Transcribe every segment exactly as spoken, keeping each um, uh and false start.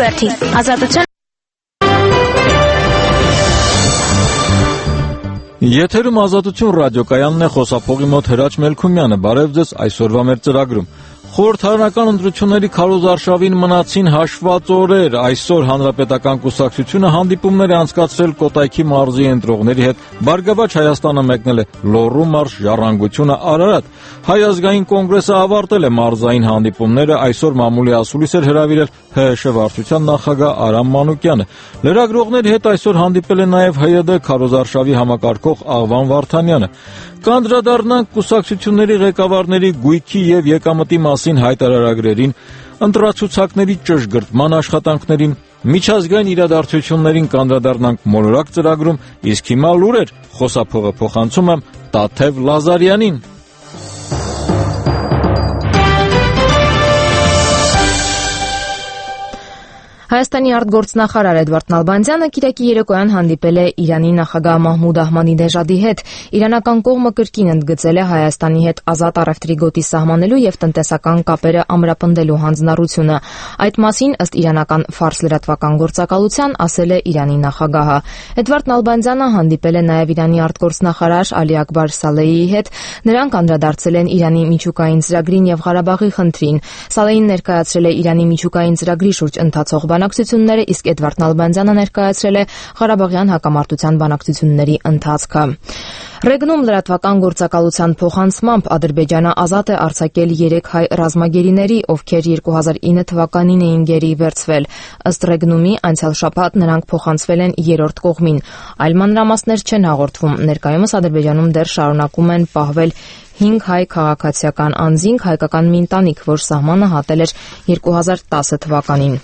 Ուղերձի Ազատության Եթերում Ազատություն ռադիոկայանն է, խոսափողի մոտ Հրաչ Մելքումյանը։ Բարև ձեզ այսօրվա մեր ծրագրում։ Խորհրդարանական ընտրությունների քարոզարշավին մնացին հաշված օրեր։ Այսօր Հանրապետական կուսակցությունը հանդիպումներ է անցկացրել Կոտայքի մարզի ընտրողների հետ։ Բարգավաճ Հայաստանը մեկնել է Լոռու մարզ, Ժառանգությունը Արարատ։ Հայ ազգային կոնգրեսը ավարտել է մարզային հանդիպումները, այսօր մամուլի ասուլիս էր հրավիրել Հ Շ վարչության նախագահ Արամ Մանուկյանը։ Լրագրողների հետ այսօր հանդիպել է նաև Հ Յ D քարոզարշավի համակարգող Աղվան Վարդանյանը։ Կանդրադառնանք կուսակցությունների ղեկավարների գույքի եւ եկամտի մասին հայտարարագրերին, ընտրացուցակների ճշգրտման աշխատանքներին, միջազգային իրադարձություններին կանդրադառնանք մոլորակ ծրագրում, իսկ հիմա լուրեր, խոսափողը փոխանցում եմ Տաթև Լազարյանին։ Հայաստանի արտգործնախարար Էդվարդ Նալբանդյանը կիրակի երեկոյան հանդիպել է Իրանի նախագահ Մահմուդ Ահմադինեժադի հետ։ Իրանական կողմը կրկին ընդգծել է Հայաստանի հետ ազատ առևտրի գոտի սահմանելու եւ տնտեսական կապերը ամրապնդելու հանձնառությունը։ Այդ մասին, ըստ իրանական Ֆարս լրատվական գործակալության, ասել է Իրանի նախագահը։ Էդվարդ Նալբանդյանը հանդիպել է նաեւ Իրանի արտգործնախարար Ալի Ակբար Սալեհիի հետ։ Նրանք անդրադարձել են Իրանի միջուկային ծրագրին եւ Ղարաբաղի խնդրին։ Սալեհին ներկայացրել է Իրանի միջուկային ծրագրի շուրջ ընթացող բանակցությունները, իսկ Էդվարդ Նալբանդյանը ներկայացրել է Ղարաբաղյան հակամարտության բանակցությունների ընթացքը։ Ռեգնում լրատվական գործակալության փոխանցմամբ Ադրբեջանը ազատ է արձակել երեք հայ ռազմագերիների, ովքեր երկու հազար ինը թվականին էին գերի վերցվել։ Ըստ Ռեգնումի անցյալ շաբաթ նրանք փոխանցվել են երրորդ կողմին։ Այլ մանրամասներ չեն հաղորդվում։ Ներկայումս Ադրբեջանում դեռ շարունակում են պահվել հինգ հայ քաղաքացիական անձինք, հայկական մի ընտանիք, որ սահմանը հատել էր երկու հազար տասը թվականին։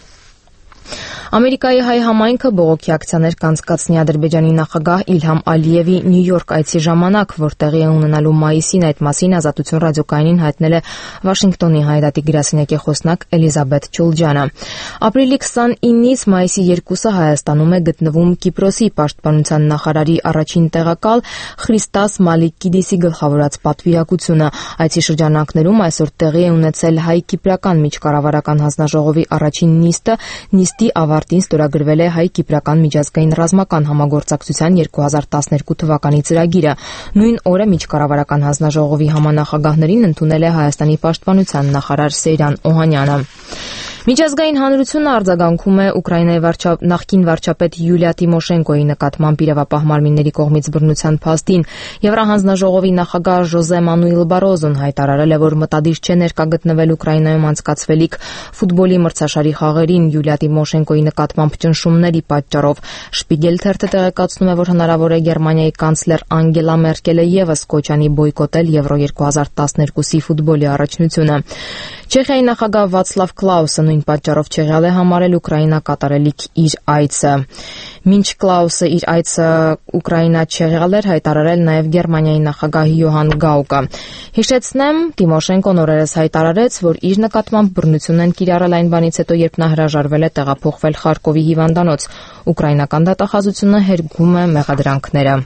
Ամերիկայի հայ համայնքը բողոքի ակցիաներ կանցկացնի Ադրբեջանի նախագահ Իլհամ Ալիևի Նյու Յորք այցի ժամանակ, որտեղ է ունենալու մայիսին, այդ մասին Ազատություն ռադիոկայանին հայտնել է Վաշինգտոնի հայդատի գրասենյակի խոսնակ Էլիզաբեթ Չուլջանը։ Ապրիլի քսանինից մայիսի երկուսը Հայաստանում է գտնվում Կիպրոսի պաշտպանության նախարարի առաջին տեղակալ Խրիստաս Մալիկիդիսի գլխավորած պատվիրակությունը։ Այցի շրջանակներում այսօր տեղի է ունեցել հայ-կիպրական միջկառավարական հանձնաժողովի առաջին նիստը, նիստի ավարտին ստորագրվել է հայ-կիպրական միջազգային ռազմական համագործակցության երկու հազար տասներկու թվականի ծրագիրը։ Նույն օրը միջկառավարական հանձնաժողովի համանախագահներին ընդունել է Հայաստանի պաշտպանության նախարար Սեյրան Օհանյանը։ Միջազգային հանրությունը արձագանքում է Ուկրաինայի վարչապետ նախկին վարչապետ Յուլիա Տիմոշենկոյի նկատմամբ իրավապահ մարմինների կողմից բռնության փաստին։ Եվրահանձնաժողովի նախագահ Ժոզե Մանուել Բարոզոն հայտարարել է, որ մտադիր չէ ներկա գտնվել Ուկրաինայում անցկացվելիք ֆուտբոլի մրցաշարի խաղերին Յուլիա Տիմոշենկոյի նկատմամբ ճնշումների պատճառով։ Շպիգել թերթը տեղեկացնում է, որ հնարավոր է Գերմանիայի կանցլեր Անգելա Մերկելը եւս կոչանի բոյկոտել Եվրո երկու հազար տասներկուսի ֆուտբոլի առաջնությունը։ Չեխիայի նախագահ Վացլավ Կլաուսը նույն պատճառով չեղյալ է համարել Ուկրաինա կատարելիք իր այցը։ Մինչ Կլաուսը իր այցը Ուկրաինա չեղյալ էր հայտարարել նաև Գերմանիայի նախագահ Յոհան Գաուկը։ Հիշեցնեմ, Տիմոշենկոն օրերս հայտարարեց, որ իր նկատմամբ բռնություն են կիրառել այն բանից հետո, երբ նա հրաժարվել է տեղափոխվել Խարկովի հիվանդանոց։ Ուկրաինական դատախազությունը հերգում է մեղադրանքները։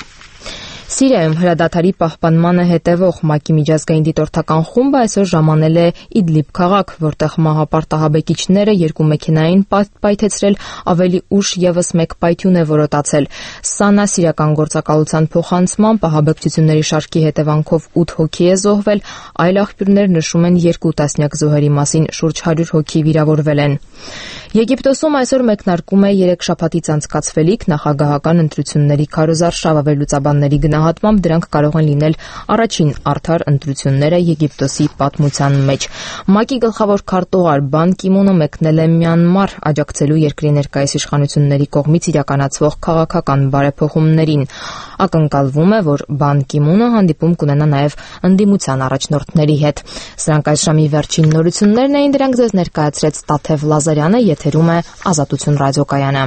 Սիրիայում հրադադարի պահպանմանը հետևող ՄԱԿ-ի միջազգային դիտորդական խումբը այսօր ժամանել է Իդլիբ քաղաք, որտեղ մահապարտահաբեկիչները երկու մեքենային պայթեցրել, ավելի ուշ եւս մեկ պայթյուն է որոտացել։ Սանա սիրիական գործակալության փոխանցմամբ ահաբեկչությունների շարքի հետևանքով ութ հոգի է զոհվել, այլ աղբյուրներ նշում են երկու տասնյակ զոհերի մասին, շուրջ հարյուր հոգի վիրավորվել են։ Եգիպտոսում այսօր մեկնարկում է երեք շաբաթից անցկացվելիք նախագահական ընտրությունների քարոզարշավը վերլուծաբանների գնահատմամբ դրանք կարող են լինել առաջին արդար ընտրությունները Եգիպտոսի պատմության մեջ։ ՄԱԿ-ի գլխավոր քարտուղար Բան Կի-մունը մեկնել է Մյանմար աջակցելու երկրի ներկայիս իշխանությունների կողմից իրականացվող քաղաքական բարեփոխումներին։ Ակնկալվում է, որ Բան Կի-մունը հանդիպում կունենա նաև ընդդիմության առաջնորդների հետ։ Սրանք այս ժամի վերջին նորություններն էին, դրանք ձեզ ներկայացրեց Տաթև Լազարյանը, եթերում է Ազատություն ռադիոկայանը։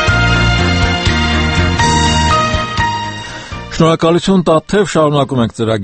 Շնորհակալություն Տաթև, շարունակում ենք ծրագիրը։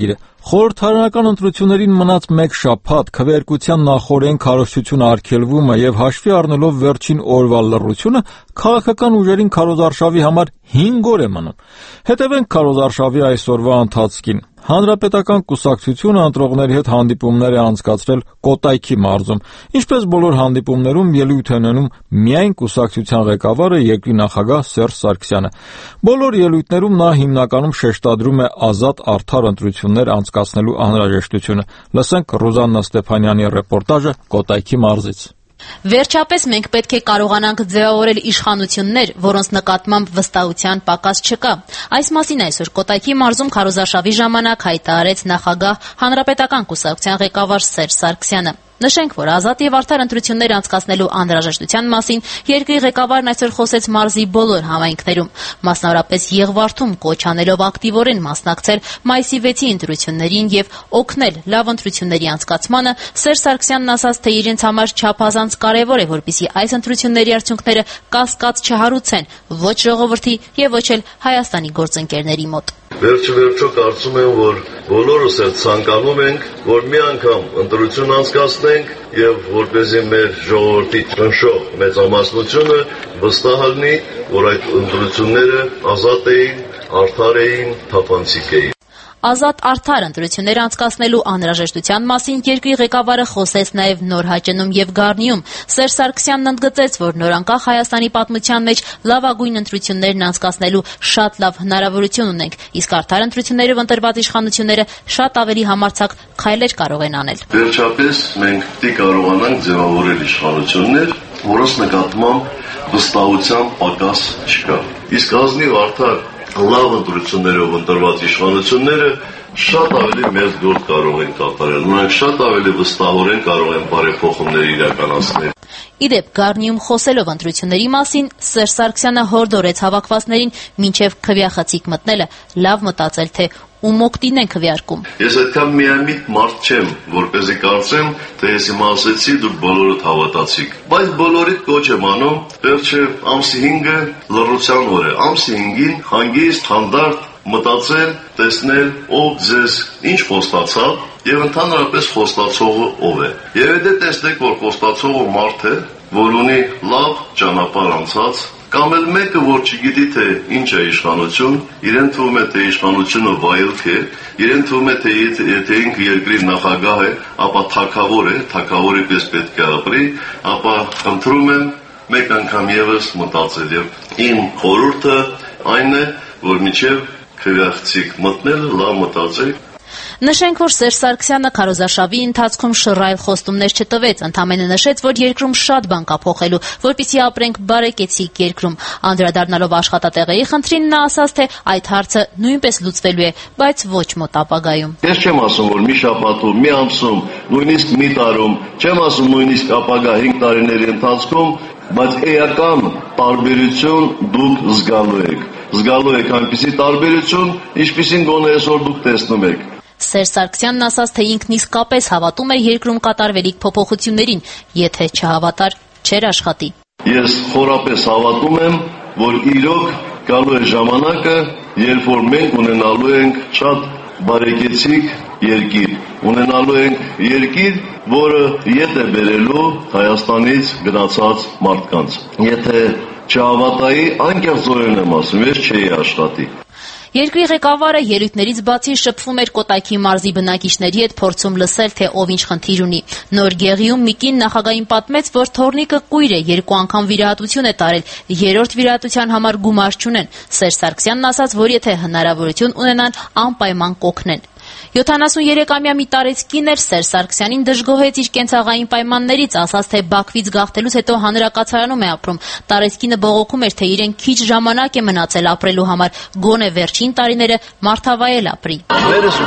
Խորհրդարանական ընտրություններին մնաց մեկ շաբաթ, քվեարկության նախօրեն քարոզչություն արգելվում է եւ հաշվի առնելով վերջին օրվա լռությունը, քաղաքական ուժերին քարոզարշավի համար հինգ օր է մնում։ Հետևենք քարոզարշավի այսօրվա ընթացքին։ Հանրապետական կուսակցությունը ընտրողների հետ հանդիպումներ է անցկացրել Կոտայքի մարզում։ Ինչպես բոլոր հանդիպումներում ելույթ է ունենում միայն կուսակցության ղեկավարը երկրի նախագահ Սերժ Սարգսյանը։ Բոլոր ելույթներում նա հիմնականում շեշտադրում է ազատ արդար ընտրություններ անցկացնելու անհրաժեշտությունը։ Լսենք Ռուզաննա Ստեփանյանի ռեպորտաժը Կոտայքի մարզից։ Վերջապես մենք պետք է կարողանանք ձևավորել իշխանություններ, որոնց նկատմամբ վստահության պակաս չկա։ Այս մասին այսօր Կոտայքի մարզում քարոզարշավի ժամանակ հայտարարեց նախագահ Հանրապետական կուսակցության ղեկավար Սերժ Սարգսյանը։ Նշենք, որ ազատ եւ արդար ընտրություններ անցկացնելու անհրաժեշտության մասին երկրի ղեկավարն այսօր խոսեց մարզի բոլոր համայնքներում, մասնավորապես Եղվարդում կոչ անելով ակտիվորեն մասնակցել մայիսի վեցի ընտրություններին եւ օգնել լավ ընտրությունների անցկացմանը, Սերժ Սարգսյանն ասաց, թե իրենց համար չափազանց կարեւոր է, որպեսզի այս ընտրությունների արդյունքները կասկած չհարուցեն ոչ ժողովրդի եւ ոչ էլ Հայաստանի գործընկերների մոտ։ Վերջը վերջո կարծում եմ, որ բոլորս էլ ցանկանում ենք, որ մի անգամ ընտրություն անցկացնենք եւ որպեսզի մեր ժողովրդի ճնշող մեծամասնությունը վստահ լինի, որ այդ ընտրությունները ազատ էին, արդար էին, թափանցիկ էին։ Ազատ արդար ընտրություններ անցկացնելու անհրաժեշտության մասին երկրի ղեկավարը խոսեց նաև Նորհաճնում եւ Գառնիում։ Սերժ Սարգսյանն ընդգծեց, որ նորանկախ Հայաստանի պատմության մեջ լավագույն ընտրություններն անցկացնելու շատ լավ հնարավորություն ունենք, իսկ արդար ընտրություններով ընտրված իշխանությունները շատ ավելի համարձակ քայլեր կարող են անել։ Վերջապես մենք պետք է կարողանանք ձևավորել իշխանություններ, որոնց նկատմամբ վստահության պակաս չկա։ Իսկ ազնիվ արդար լավ ընտրություններով ընտրված իշխանությունները շատ ավելի մեծ գործ կարող են կատարել, նրանք շատ ավելի վստահորեն կարող են բարեփոխումներ իրականացնել։ Իդեպ Գառնիում խոսելով ընտրությունների մասին, Սերժ Սարգսյանը հորդորեց հավաքվածներին մինչև քվեախցիկ մտնելը լավ մտածել, թե ում օգտին են քվեարկում։ Ես այդքան միամիտ մարդ չեմ, որպեսզի կարծեմ, թե ես իմ ասեցի, դուք բոլորդ հավատացիք։ Բայց բոլորիդ կոչ եմ անում, վերջը ամսի հինգը լռության օր է, ամսի հինգին հանգիստ, հանդարտ մտածել, տեսնել, ով ձեզ ինչ խոստացավ եւ ընդհանրապես խոստացողը ով է։ Եվ եթե տեսնեք, որ խոստացողը մարդ է, որ ունի լավ ճանապարհ անցած, կամ էլ մեկը, որ չգիտի, թե ինչ է իշխանություն, իրեն թվում է, թե իշխանությունը վայելք է, իրեն թվում է, թե եթե ինքը երկրի նախագահ է, ապա թագավոր է, թագավորի պես պետք է ապրի, ապա խնդրում եմ մեկ անգամ եւս մտածել եւ իմ խորհուրդը այն է, որ մինչեւ քվեախցիկ մտնելը լավ մտածեք։ Նշենք, որ Սերժ Սարգսյանը քարոզարշավի ընթացքում շռայլ խոստումներ չտվեց, ընդամենը նշեց, որ երկրում շատ բան կա փոխելու, որպեսզի ապրենք բարեկեցիկ երկրում։ Անդրադառնալով աշխատատեղերի խնդրին, նա ասաց, թե այդ հարցը նույնպես լուծվելու է, բայց ոչ մոտ ապագայում։ Ես չեմ ասում, որ մի շաբաթում, մի ամսում, նույնիսկ մի տարում, չեմ ասում նույնիսկ ապագա հինգ տարիների ընթացքում, բայց էական տարբերություն դուք զգալու եք։ Զգալու եք այնպիսի տարբերություն, ինչպիսին գոնե այսօր դուք տեսնում եք։ Սերժ Սարգսյանն ասաց, թե ինքն իսկապես հավատում է երկրում կատարվելիք փոփոխություններին, եթե չհավատար, չէր աշխատի։ Ես խորապես հավատում եմ, որ իրոք գալու է ժամանակը, երբ որ մենք ունենալու ենք շատ բարեկեցիկ երկիր, ունենալու ենք երկիր, որը ետ է բերելու Հայաստանից գնացած մարդկանց։ Եթե չհավատայի, անկեղծորեն եմ ասում, ես չէի աշխատի։ Երկրի ղեկավարը ելույթներից բացի շփվում էր Կոտայքի մարզի բնակիչների հետ, փորձում լսել, թե ով ինչ խնդիր ունի։ Նոր Գեղիում մի կին նախագահին պատմեց, որ թոռնիկը կույր է, երկու անգամ վիրահատություն է տարել, երրորդ վիրահատության համար գումար չունեն։ Սերժ Սարգսյանն ասաց, որ եթե հնարավորություն ունենան, անպայման կօգնեն։ յոթանասուներեքամյա մի տարեցկին էր Սերժ Սարգսյանին դժգոհեց իր կենցաղային պայմաններից, ասաց, թե Բաքվից գաղթելուց հետո հանրակացարանում է ապրում։ Տարեցկինը բողոքում էր, թե իրեն քիչ ժամանակ է մնացել ապրելու համար, գոնե վերջին տարիները մարդավայել ապրի։ Ներս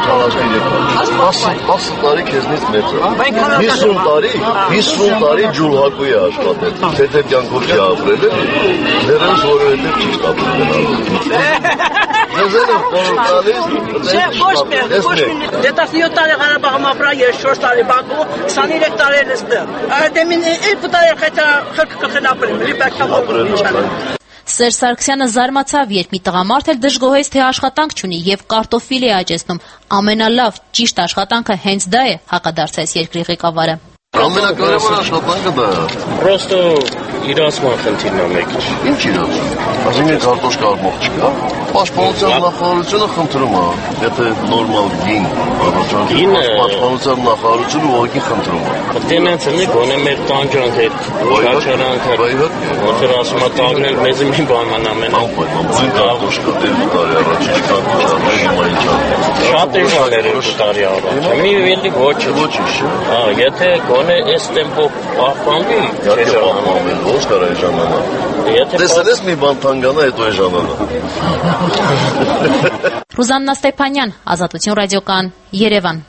ութանասուներեք տարի քեզնից մեծ է։ հիսուն տարի, հիսուն տարի ջուլհակույ է աշխատել։ Եթե կյանքով չի ապրել, ներս որովհետև ճիշտ ապրել գնալու։ Ձեզ եմ խորհուրդ տալիս, ոչ մի տասնյոթ տարի Ղարաբաղում ապրա, երեք տարի Բաքու, քսաներեք տարի այստեղ։ Այդ մին երկու տարի խեցա խրկ կխել ապրել, լի բակա ապրել։ Սերժ Սարգսյանը զարմացավ, երբ մի տղամարդ էլ դժգոհեց, թե աշխատանք չունի եւ կարտոֆիլ է աճեցնում։ Ամենալավ, ճիշտ աշխատանքը հենց դա է, հակադարձեց երկրի ղեկավարը։ Ամենակարևոր աշխատանքը դա է։ Պրոստո իրացման խնդիրն է մեկ ինչ։ Ինչ իրացում։ Ասենք կարտոշկա արմող չկա։ Պաշտպանության նախարարությունը խնդրում է, եթե նորմալ գին, պաշտպանության նախարարությունը ուղղակի խնդրում է։ Պետք է նենց լինի, գոնե մեր տանջանք հետ, շաչարանքը, ոնց ասում է տագնել մեզ մի բան ամեն անպայման։ Այն կարտոշկա տերու տարի առաջ ինչ կարտոշկա, հիմա ինչ է։ Շատ է շաներ երկու տարի առաջ։ Մի վիլի ոչ ոչինչ։ Հա, եթե գոնե այս տեմպով պահպանվի, Իհարկե պահպանվել, ո՞նց կարա այդ ժամանակ։ Տեսել ես մի բան թանկանա, հետո այդ ժամանակ։ Ռուզաննա Ստեփանյան, Ազատություն ռադիոկայան, Երևան։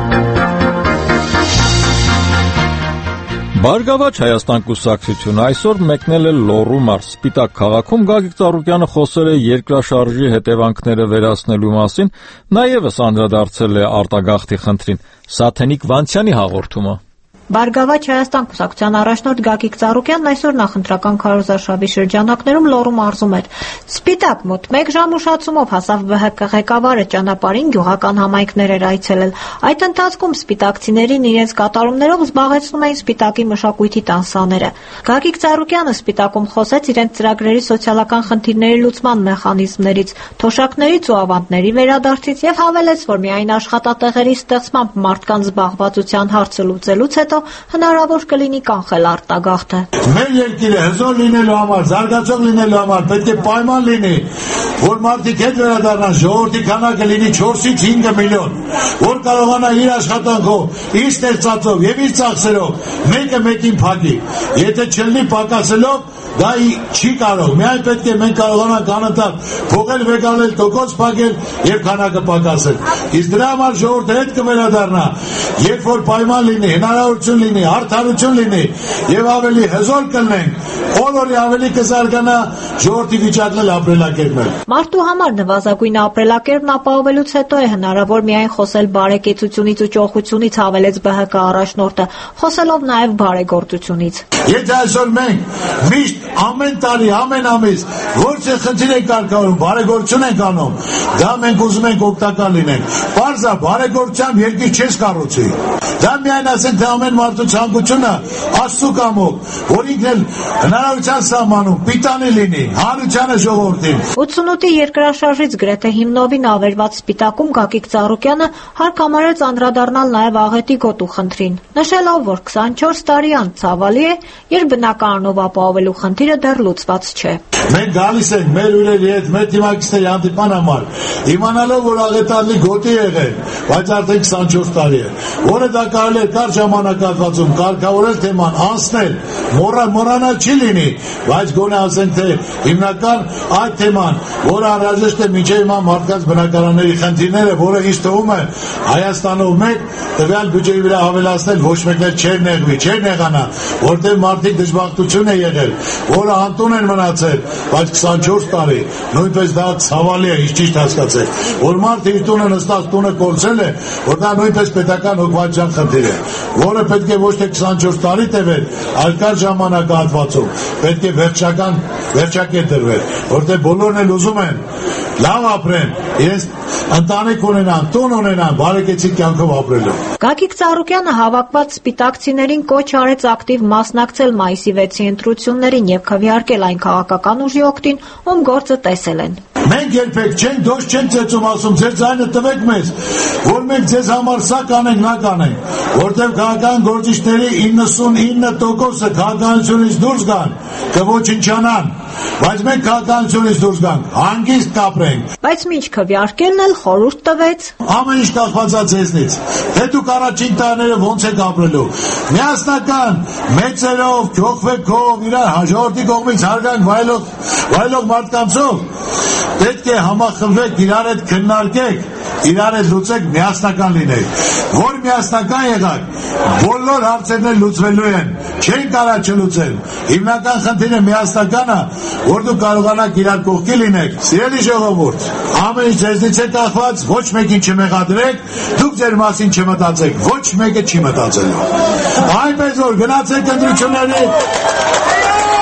Բարգավաճ Հայաստան կուսակցությունը այսօր մեկնել է Լոռու մարզ։ Սպիտակ քաղաքում Գագիկ Ծառուկյանը խոսել է երկրաշարժի հետևանքները վերացնելու մասին, նաև անդրադարձել է արտագաղթի խնդրին։ Սաթենիկ Վանցյանի հաղորդումը։ Բարգավաճ Հայաստան կուսակցության առաջնորդ Գագիկ Ծառուկյանն այսօր նախընտրական քարոզարշավի շրջանակներում Լոռու մարզում էր։ Սպիտակ մոտ մեկ ժամ ուշացումով հասավ ԲՀԿ ղեկավարը, ճանապարհին գյուղական համայնքներ էր այցելել։ Այդ ընթացքում սպիտակցիներին իրենց կատարումներով զբաղեցնում էին Սպիտակի մշակույթի տանսաները։ Գագիկ Ծառուկյանը Սպիտակում խոսեց իրենց ծրագրերի սոցիալական խնդիրների լուծման մեխանիզմներից, թոշակներից ու ավանդների վերադարձից եւ հավելեց, որ միայն աշխատատեղերի ստեղծմամբ մարդկանց զբաղվածության հարցը լուծելուց հետո հնարավոր կլինի կանխել արտագաղթը։ Մեր երկիրը հզոր լինելու համար, զարգացող լինելու համար պետք է պայման լինի, որ մարդիկ հետ վերադառնան, ժողովրդի քանակը լինի չորսից հինգ միլիոն, որ կարողանա իր աշխատանքով, իր ստեղծածով եւ իր ծախսերով մեկը մեկին փակի։ Եթե չլինի պակասելով, դա չի կարող։ Միայն պետք է մենք կարողանանք անընդհատ փոխել, վեկալել, տոկոս փակել եւ քանակը պակասել։ Իսկ դրա համար ժողովուրդը հետ կվերադառնա, երբ որ պայման լինի, հնարավորություն լինի, արդարություն լինի եւ ավելի հզոր կլինենք, բոլորի ավելի կզարգանա ժողովրդի վիճակն ապրելակերպը։ Մարդու համար նվազագույն ապրելակերպն ապահովելուց հետո է հնարավոր միայն խոսել բարեկեցությունից ու ճոխությունից, հավելեց ԲՀԿ առաջնորդը, խոսելով նաեւ բարեգործությունից։ Եթե այսօր մենք միշտ ամեն տարի, ամեն ամիս որոշ խնդիր ենք կարգավորում, բարեգործություն ենք անում, դա մենք ուզում ենք օգտակար լինենք։ Պարզա բարեգործությամբ երկիր չես կառուցի։ Դա միայն ասենք թե ամեն մարդու ցանկությունը Աստծո կամոք, որ ինքն էլ հնարավորության սահմանում պիտանի լինի, հանրությանը ժողովրդին։ ութսունութի երկրաշարժից գրեթե հիմնովին ավերված Սպիտակում Գագիկ Ծառուկյանը հարկ համարեց անդրադառնալ նաև աղետի գոտու խնդրին, նշելով, որ քսանչորս տարի անց ցավալի է, երբ բնականանով ապահովելու խնդիրը դեռ լուծված չէ։ Մենք գալիս ենք մեր ուրերի հետ, մեր թիմակիցների հանդիպման համար, իմանալով, որ աղետալի գոտի եղել, բայց արդեն քսանչորս տարի է, որը դա կարելի է կար ժամանակահատվածում կարգավորել թեման, անցնել, մոռանալ չի լինի, բայց գոնե ասենք թե հիմնական այդ թեման, որը անհրաժեշտ է մինչև հիմա մարդկանց բնակարանների խնդիրները, որը ինձ թվում է Հայաստանով մեկ տվյալ բյուջեի վրա ավելացնել ոչ մեկն էլ չէր նեղվի, չէր նեղանա, որտեղ մարդիկ դժբախտություն է եղել, որը անտուն են մնացել, բայց քսանչորս տարի նույնպես դա ցավալի է, ճիշտ հասկացեք, որ մարդը իր տունը նստած տունը կորցրել է, որ դա նույնպես պետական հոգվածության խնդիր է, որը պետք է ոչ թե քսանչորս տարի տևել, այլ կար ժամանակահատվածում պետք է վերջական վերջակետ դրվել, որտեղ բոլորն էլ ուզում են լավ ապրեն, իրենց ընտանիք ունենան, տուն ունենան, բարեկեցիկ կյանքով ապրելու։ Գագիկ Ծառուկյանը հավաքված սպիտակցիներին կոչ արեց ակտիվ մասնակցել մայիսի վեցի ընտրություններին եւ քվեարկել այն քաղաքական ուժի օգտին, ում գործը տեսել են։ Մենք երբեք չենք դոշ չենք ծեծում, ասում ձեր ձայնը տվեք մեզ, որ մենք ձեզ համար սա կանենք, նա կանենք, որտեղ քաղաքական գործիչների իննսունինը տոկոսը քաղաքականությունից դուրս գան, կոչնչանան, բայց մենք քաղաքականությունից դուրս գանք, հանգիստ կապրենք։ Բայց մինչ քվեարկելն էլ խորհուրդ տվեց։ Ամեն ինչ կախված է ձեզնից։ Թե դուք առաջին տարիները ոնց եք ապրելու։ Միասնական, մեծերով, ճոխվեքով, իրար հաջորդի կողմից հարգանք վայելող, վայելող մարդկանցով պետք է համախմբվեք, իրար հետ քննարկեք, իրար հետ լուծեք, միասնական լինեք։ Որ միասնական եղաք, բոլոր հարցերն էլ լուծվելու են, չեն կարա չլուծել։ Հիմնական խնդիրը միասնականը, որ դուք կարողանաք իրար կողքի լինեք։ Սիրելի ժողովուրդ, ամեն ինչ ձեզնից է կախված, ոչ մեկին չմեղադրեք, դուք ձեր մասին չմտածեք, ոչ մեկը չի մտածելու։ Այնպես որ գնացեք ընտրությունների։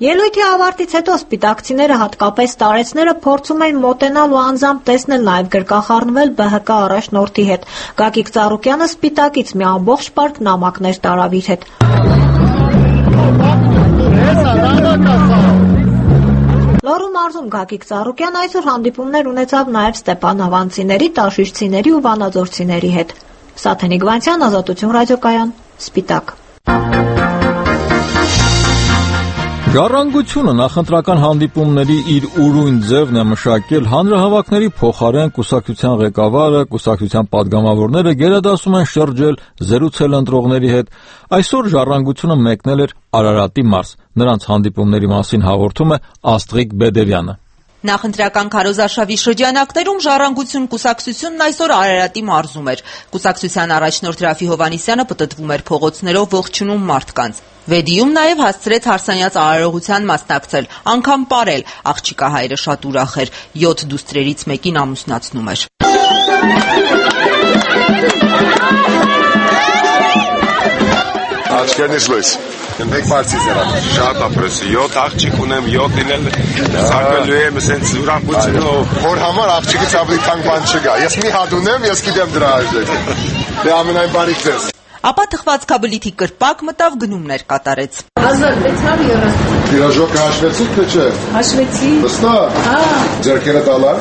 Ելույթի ավարտից հետո սպիտակցիները, հատկապես տարեցները, փորձում էին մոտենալ ու անձամբ տեսնել, նաև գրկախառնվել Բ Հ Կ առաջնորդի հետ։ Գագիկ Ծառուկյանը սպիտակից մի ամբողջ պարկ նամակներ տարավ իր հետ։ Լոռու մարզում Գագիկ Ծառուկյան այսօր հանդիպումներ ունեցավ նաև Ստեփանավանցիների, Տաշիշցիների ու Վանաձորցիների հետ։ Սաթենիկ Վանցյան, Ազատություն ռադիոկայան, Սպիտակ։ Ժառանգությունը նախընտրական հանդիպումների իր ուրույն ձևն է մշակել, հանրահավաքների փոխարեն կուսակցության ղեկավարը, կուսակցության падգամավորները գերադասում են շրջել, զրուցել ընտրողների հետ։ Այսօր ժառանգությունը մեկնել էր Արարատի մարզ։ Նրանց հանդիպումների մասին հաղորդում է Աստղիկ Բեդևյանը։ Նախընտրական քարոզարշավի շրջանակներում Ժառանգություն կուսակցությունն այսօր Արարատի մարզում էր։ Կուսակցության առաջնորդ Ռաֆի Հովհաննիսյանը պտտվում էր փողոցներով, ողջունում մարդկանց։ Վեդիում նաև հասցրեց հարսանյաց արարողության մասնակցել, անգամ պարել։ Աղջիկա հայրը շատ ուրախ էր, յոթ դուստրերից մեկին ամուսնացնում էր։ Աչքերնից լույս։ Մեկ բարձից էր անում, շատ ապրեսի, յոթ աղջիկ ունեմ, յոթին էլ սակվելու եմ, սենց ուրախությունով։ Որ համար աղջիկից ավելի թանկ բան չկա, ես մի հատ ունեմ, ես գիտեմ դրա արժեք, դե ամենայն բարիք ձեզ։ Ապա թխվածքաբլիթի կրպակ մտավ, գնումներ կատարեց։ հազար վեց հարյուր երեսուն։ Տիրաժոկը հաշվեցիք թե չէ։ Հաշվեցի։ Վստահ։ Հա։ Ձեռքերը տալար։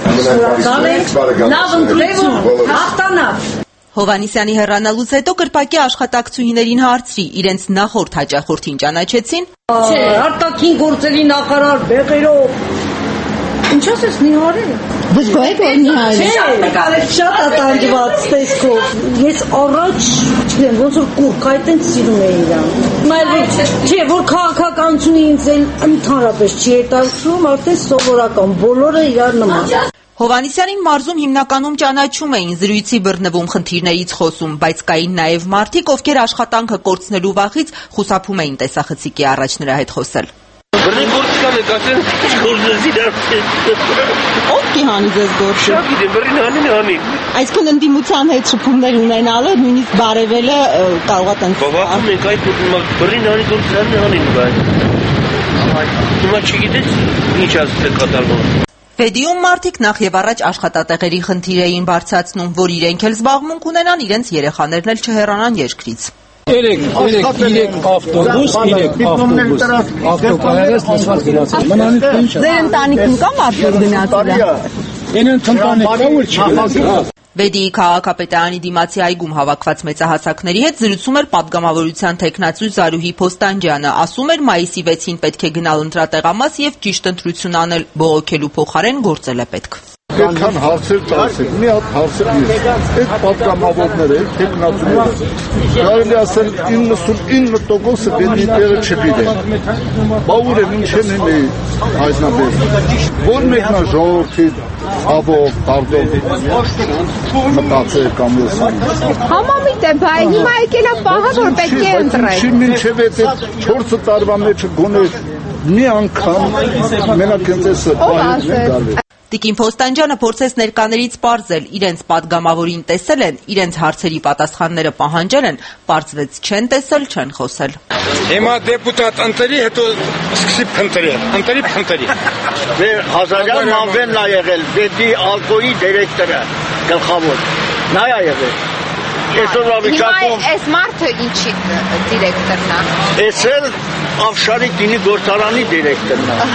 Լավ ընտրություն, հաղթանակ։ Հովհաննիսյանի հեռանալուց հետո կրպակի աշխատակցուհիներին հարցրի, իրենց նախորդ հաճախորդին ճանաչեցին։ Չէ, արտաքին գործերի նախարար Բեղերով։ Ինչ ասես Նիհարել։ Բժգոյեք որ Նիհարել։ Չէ, շատ ատանդված տեսքով։ Ես առաջ, չգիտեմ, ոնց որ կուրք այդտենց սիրում էի իրան։ Չէ, որ քաղաքականությունը ինձ էլ ընդհանրապես չի հետաքրքրում, արդեն սովորական, բոլորը իրար նման։ Հովհաննիսյանին մարզում հիմնականում ճանաչում էին, զրույցի բռնվում, խնդիրներից խոսում, բայց կային նաև մարդիկ, ովքեր աշխատանքը կորցնելու վախից խուսափում էին տեսախցիկի առաջ նրա հետ խոսել։ Բռնի գործկան եք ասեն, գործնեզի դարձել։ Ով կի հանի ձեզ գործը։ Շատ գիտեմ, բռին հանին հանին։ Այսքան ընդդիմության հետ շփումներ ունենալը, նույնիսկ բարևելը կարող է տենց։ Բավական ենք այդ բռին հանի գործն հանին, բայց հիմա չգիտես ինչ ասել կատարվում։ Վեդիում մարդիկ նախ եւ առաջ աշխատատեղերի խնդիր էին բարձրացնում, որ իրենք էլ զբաղմունք ունենան, իրենց երեխաներն էլ չհեռանան երկրից։ Երեք, երեք, երեք ավտոբուս, երեք ավտոբուս, ավտոկայարես լսված գնացել, մնանից թե ինչ է։ Ձեր ընտանիքում կա մարդուր գնացել է։ Ենեն ընտանիք կա որ չի։ Վեդիի քաղաքապետարանի դիմացի այգում հավաքված մեծահասակների հետ զրուցում էր падգամավորության տեխնացու Զարուհի Փոստանջյանը, ասում էր մայիսի վեցին պետք է գնալ ընտրատեղամաս եւ ճիշտ ընտրություն անել, բողոքելու փոխարեն գործել է պետք։ Այդքան հարցեր տալսեք, մի հատ հարցեր ես, այդ պատգամավորները, տեխնացուները, կարելի ասել իննսունինը տոկոսը բետի տեղը չգիտեն, բա ուր են ինչ են են հայտնաբերում, որ մեկնա ժողովրդի ավով, տարդով, մտացել կամ եսան։ Համամիտ է, բայ հիմա եկել է պահը, որ պետք է ընտրել։ Չի մինչև այդ չորս տարվա մեջը գոնե մի անգամ մենակ ընտեսը պահերն են գալի։ Տիկին Փոստանջյանը փորձեց ներկաներից պարզել, իրենց падգամավորին տեսել են, իրենց հարցերի պատասխանները պահանջել են, պարզվեց չեն տեսել, չեն խոսել։ Հիմա դեպուտատ ընտրի, հետո սկսի փնտրել, ընտրի փնտրի։ Մեր Հազարյան Մանվենն ա եղել, Բեդի ալկոյի դիրեկտորը, գլխավոր, նա ա եղել։ Այսօրվա վիճակում այս մարդը ինչի դիրեկտորն է։ Էս էլ Ավշարի գինի գործարանի դիրեկտորն է։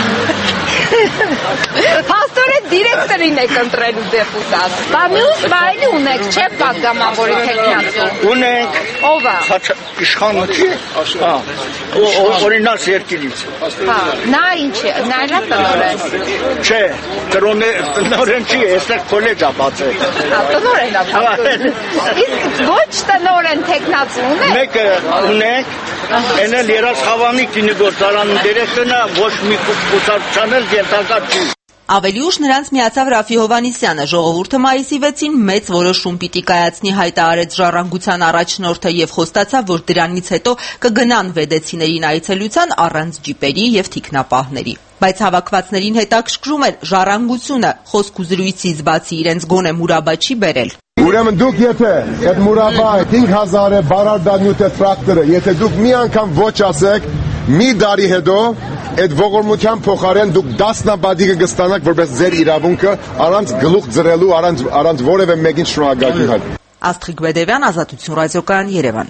Փաստորեն դիրեկտորին եք ընտրելու դեպուտատ։ Բա մյուս վայրի ունեք, չէ՞ падգամավորի տեխնացու։ Ունենք։ Ով է։ Իշխանը չի։ Հա։ Օրինաց երկիրից։ Հա, նա ինչ է, նա էլ է տնօրեն։ Չէ, տնօրեն չի, այստեղ քոլեջ ա բացել։ Հա, տնօրեն ա բացել։ Իսկ ոչ տնօրեն տեխնացու ունեք։ Մեկը ունենք, այն էլ Երասխավանի գինի գործարանի դիրեկտորն է, ոչ մի կուսակցության էլ երթակա չի։ Ավելի ուշ նրանց միացավ Ռաֆի Հովհաննիսյանը, ժողովուրդը մայիսի վեցին մեծ որոշում պիտի կայացնի հայտարարեց Ժառանգության առաջնորդը եւ խոստացավ, որ դրանից հետո կգնան վեդեցիներին այցելության առանց ջիպերի եւ թիկնապահների։ Բայց հավաքվածներին հետաքրքրում էր Ժառանգությունը, խոսք ու զրույցից բացի իրենց գոնե մուրաբա չի բերել։ Ուրեմն դուք եթե այդ մուրաբա հինգ հազար է բարարդանյութ է տրակտորը, եթե դուք մի անգամ ոչ ասեք, մի տարի հետո այդ ողորմության փոխարեն դուք դասնաբադիկը կստանաք որպես ձեր իրավունքը առանց գլուխ ձրելու, առանց առանց որևէ մեկին շնորհակալություն։ Աստղիկ Բեդևյան, Ազատություն ռադիոկայան, Երևան։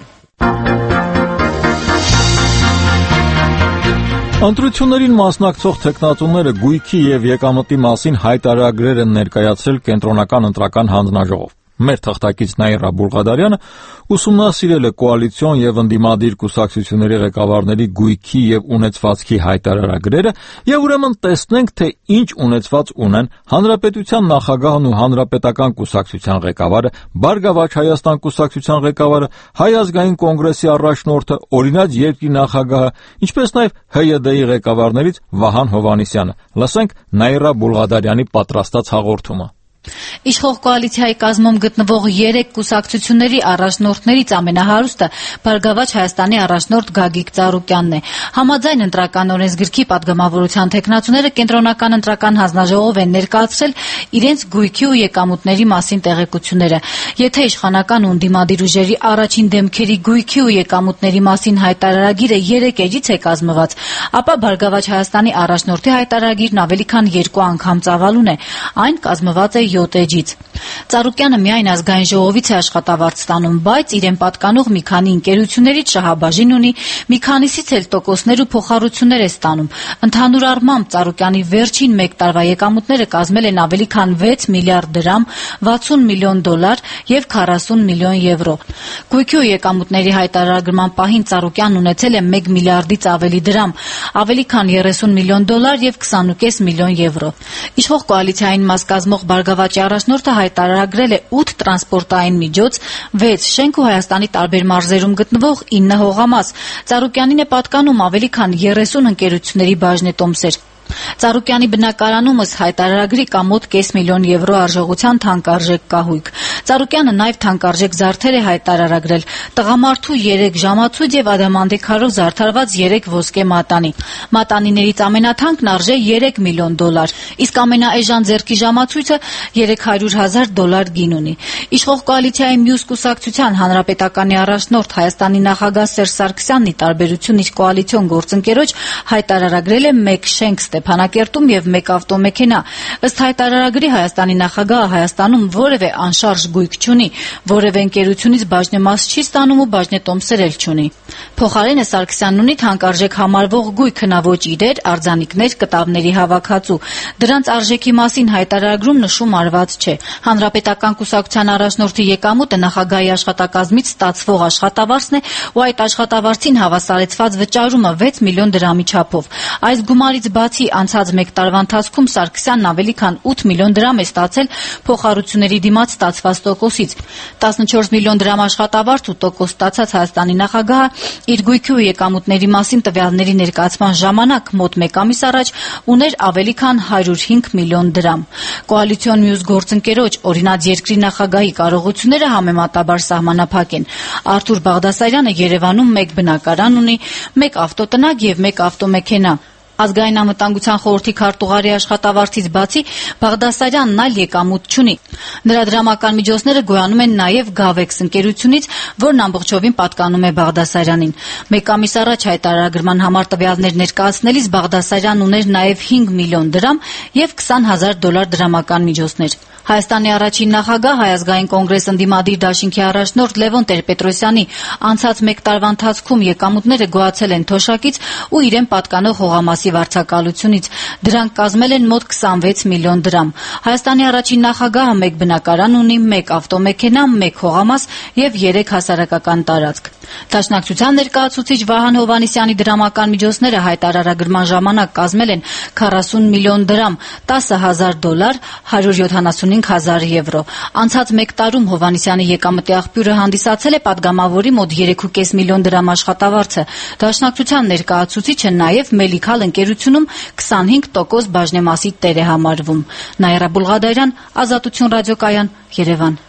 Ընտրություններին մասնակցող թեկնածուները գույքի եւ եկամտի մասին հայտարարագրեր են ներկայացրել կենտրոնական ընտրական հանձնաժողով։ Մեր թղթակից Նաիրա Բուլղադարյանը ուսումնասիրել է կոալիցիոն եւ ընդդիմադիր կուսակցությունների ղեկավարների գույքի եւ ունեցվածքի հայտարարագրերը եւ ուրեմն տեսնենք, թե ինչ ունեցված ունեն Հանրապետության նախագահն ու Հանրապետական կուսակցության ղեկավարը, Բարգավաճ Հայաստան կուսակցության ղեկավարը, Հայ ազգային կոնգրեսի առաջնորդը, Օրինաց երկրի նախագահը, ինչպես նաեւ Հ Յ D-ի ղեկավարներից Վահան Հովհաննիսյանը։ Լսենք Նաիրա Բուլղադարյանի պատրաստած հաղորդումը։ Իշխող կոալիցիայի կազմում գտնվող երեք կուսակցությունների առաջնորդներից ամենահարուստը Բարգավաճ Հայաստանի առաջնորդ Գագիկ Ծառուկյանն է։ Համաձայն ընտրական օրենսգրքի падգամավորության թեկնածուները կենտրոնական ընտրական հանձնաժողով են ներկայացրել իրենց գույքի ու եկամուտների մասին տեղեկությունները։ Եթե իշխանական ու ընդդիմադիր ուժերի առաջին դեմքերի գույքի ու եկամուտների մասին հայտարարագիրը երեք էջից է կազմված, ապա Բարգավաճ Հայաստանի առաջնորդի հայտարարագիրն ավելի քան երկու անգամ ծավալուն է։ Այն կազմված է յոթ էջից։ Ծառուկյանը միայն ազգային ժողովից է աշխատավարձ ստանում, բայց իրեն պատկանող մի քանի ընկերություններից շահաբաժին ունի, մի քանիսից էլ տոկոսներ ու փոխառություններ է ստանում։ Ընդհանուր առմամբ Ծառուկյանի վերջին մեկ տարվա եկամուտները կազմել են ավելի քան վեց միլիարդ դրամ, վաթսուն միլիոն դոլար եւ քառասուն միլիոն եվրո։ Գույքի ու եկամուտների հայտարարման պահին Ծառուկյանն ունեցել է մեկ միլիարդից ավելի դրամ, ավելի քան երեսուն միլիոն դոլար եւ քսանուկես միլիոն եվրո։ Իշխող կոալիցիային մաս կազմող Բարգավաճի առաջնորդը հայտարարագրել է ութ տրանսպորտային միջոց, վեց շենք ու Հայաստանի տարբեր մարզերում գտնվող ինը հողամաս։ Ծառուկյանին է պատկանում ավելի քան երեսուն ընկերությունների բաժնետոմսեր։ Ծառուկյանի բնակարանում ըստ հայտարարագրի կա մոտ կես միլիոն եվրո արժողության թանկարժեք կահույք։ Ծառուկյանը նաև թանկարժեք զարդեր է հայտարարագրել՝ տղամարդու երեք ժամացույց եւ ադամանդի քարով զարդարված երեք ոսկե մատանի։ Մատանիներից ամենաթանկն արժե երեք միլիոն դոլար, իսկ ամենաէժան ձեռքի ժամացույցը երեք հարյուր հազար դոլար գին ունի։ Իշխող կոալիցիայի մյուս կուսակցության Հանրապետականի առաջնորդ Հայաստանի նախագահ Սերժ Սարգսյանն ի տարբերություն իր կոալիցիոն գործընկերոջ հայտարարագրել է մեկ շենք Ստեփանակերտում եւ մեկ ավտոմեքենա։ Ըստ հայտարարագրի Հայաստանի նախագահը Հայաստանում որևէ անշարժ գույք չունի, որևէ ընկերությունից բաժնեմաս չի ստանում ու բաժնետոմսեր էլ չունի։ Փոխարենը Սարգսյանն ունի թանկարժեք համարվող գույք հնաոճ իրեր, արձանիկներ, կտավների հավաքածու։ Դրանց արժեքի մասին հայտարարագրում նշում արված չէ։ Հանրապետական կուսակցության առաջնորդի եկամուտը նախագահի աշխատակազմից ստացվող աշխատավարձն է ու այդ աշխատավարձին հավասարեցված վճարումը վեց միլիոն դրամի չափով։ Այս գումարից բացի անցած մեկ տարվա ընթացքում Սարգսյանն ավելի քան ութ միլիոն դրամ է ստացել փոխառությունների դիմաց ստացված տոկոսից։ տասնչորս միլիոն դրամ աշխատավարձ ու տոկոս ստացած Հայաստանի նախագահը իր գույքի ու եկամուտների մասին տվյալների ներկայացման ժամանակ մոտ մեկ ամիս առաջ ուներ ավելի քան հարյուր հինգ միլիոն դրամ։ Կոալիցիոն մյուս գործընկերոջ Օրինաց երկրի նախագահի կարողությունները համեմատաբար սահմանափակ են։ Արթուր Բաղդասարյանը Երևանում մեկ բնակարան ունի, մեկ ավտոտնակ եւ մեկ ավտոմեքենա։ Ազգային անվտանգության խորհրդի քարտուղարի աշխատավարձից բացի Բաղդասարյանն այլ եկամուտ չունի։ Նրա դրամական միջոցները գոյանում են նաև Գավեքս ընկերությունից, որն ամբողջովին պատկանում է Բաղդասարյանին։ Մեկ ամիս առաջ հայտարարագրման համար տվյալներ ներկայացնելիս Բաղդասարյանն ուներ նաև հինգ միլիոն դրամ եւ քսան հազար դոլար դրամական միջոցներ։ Հայաստանի առաջին նախագահ Հայ ազգային կոնգրես ընդդիմադիր դաշինքի առաջնորդ Լևոն Տեր-Պետրոսյանի անցած մեկ տարվա ընթացքում եկամուտները գոյացել են թոշակից ու իրեն պատկանող հողամասի վարձակալությունից։ Դրանք կազմել են մոտ քսանվեց միլիոն դրամ։ Հայաստանի առաջին նախագահը մեկ բնակարան ունի, մեկ ավտոմեքենա, մեկ հողամաս եւ երեք հասարակական տարածք։ Դաշնակցության ներկայացուցիչ Վահան Հովհաննիսյանի դրամական միջոցները հայտարարագրման ժամանակ կազմել են քառասուն միլիոն դրամ, տասը հազար դոլար, հարյուր յոթանասունհինգ հազար եվրո։ Անցած մեկ տարում Հովհաննիսյանի եկամտի աղբյուրը հանդիսացել է պատգամավորի մոտ երեք ու կես միլիոն դրամ աշխատավարձը։ Դաշնակցության ներկայացուցիչը նաև Մելիքալ ընկերությունում քսանհինգ տոկոս բաժնեմասի տեր է համարվում։ Նաիրա Բուլղադարյան, Ազատություն ռադիոկայան, Երևան։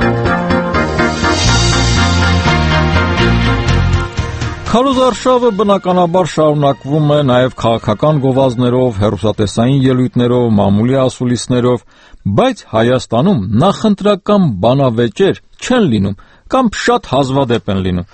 Քարոզարշավը բնականաբար շարունակվում է նաև քաղաքական գովազդներով, հեռուստատեսային ելույթներով, մամուլի ասուլիսներով, բայց Հայաստանում նախընտրական բանավեճեր չեն լինում կամ շատ հազվադեպ են լինում։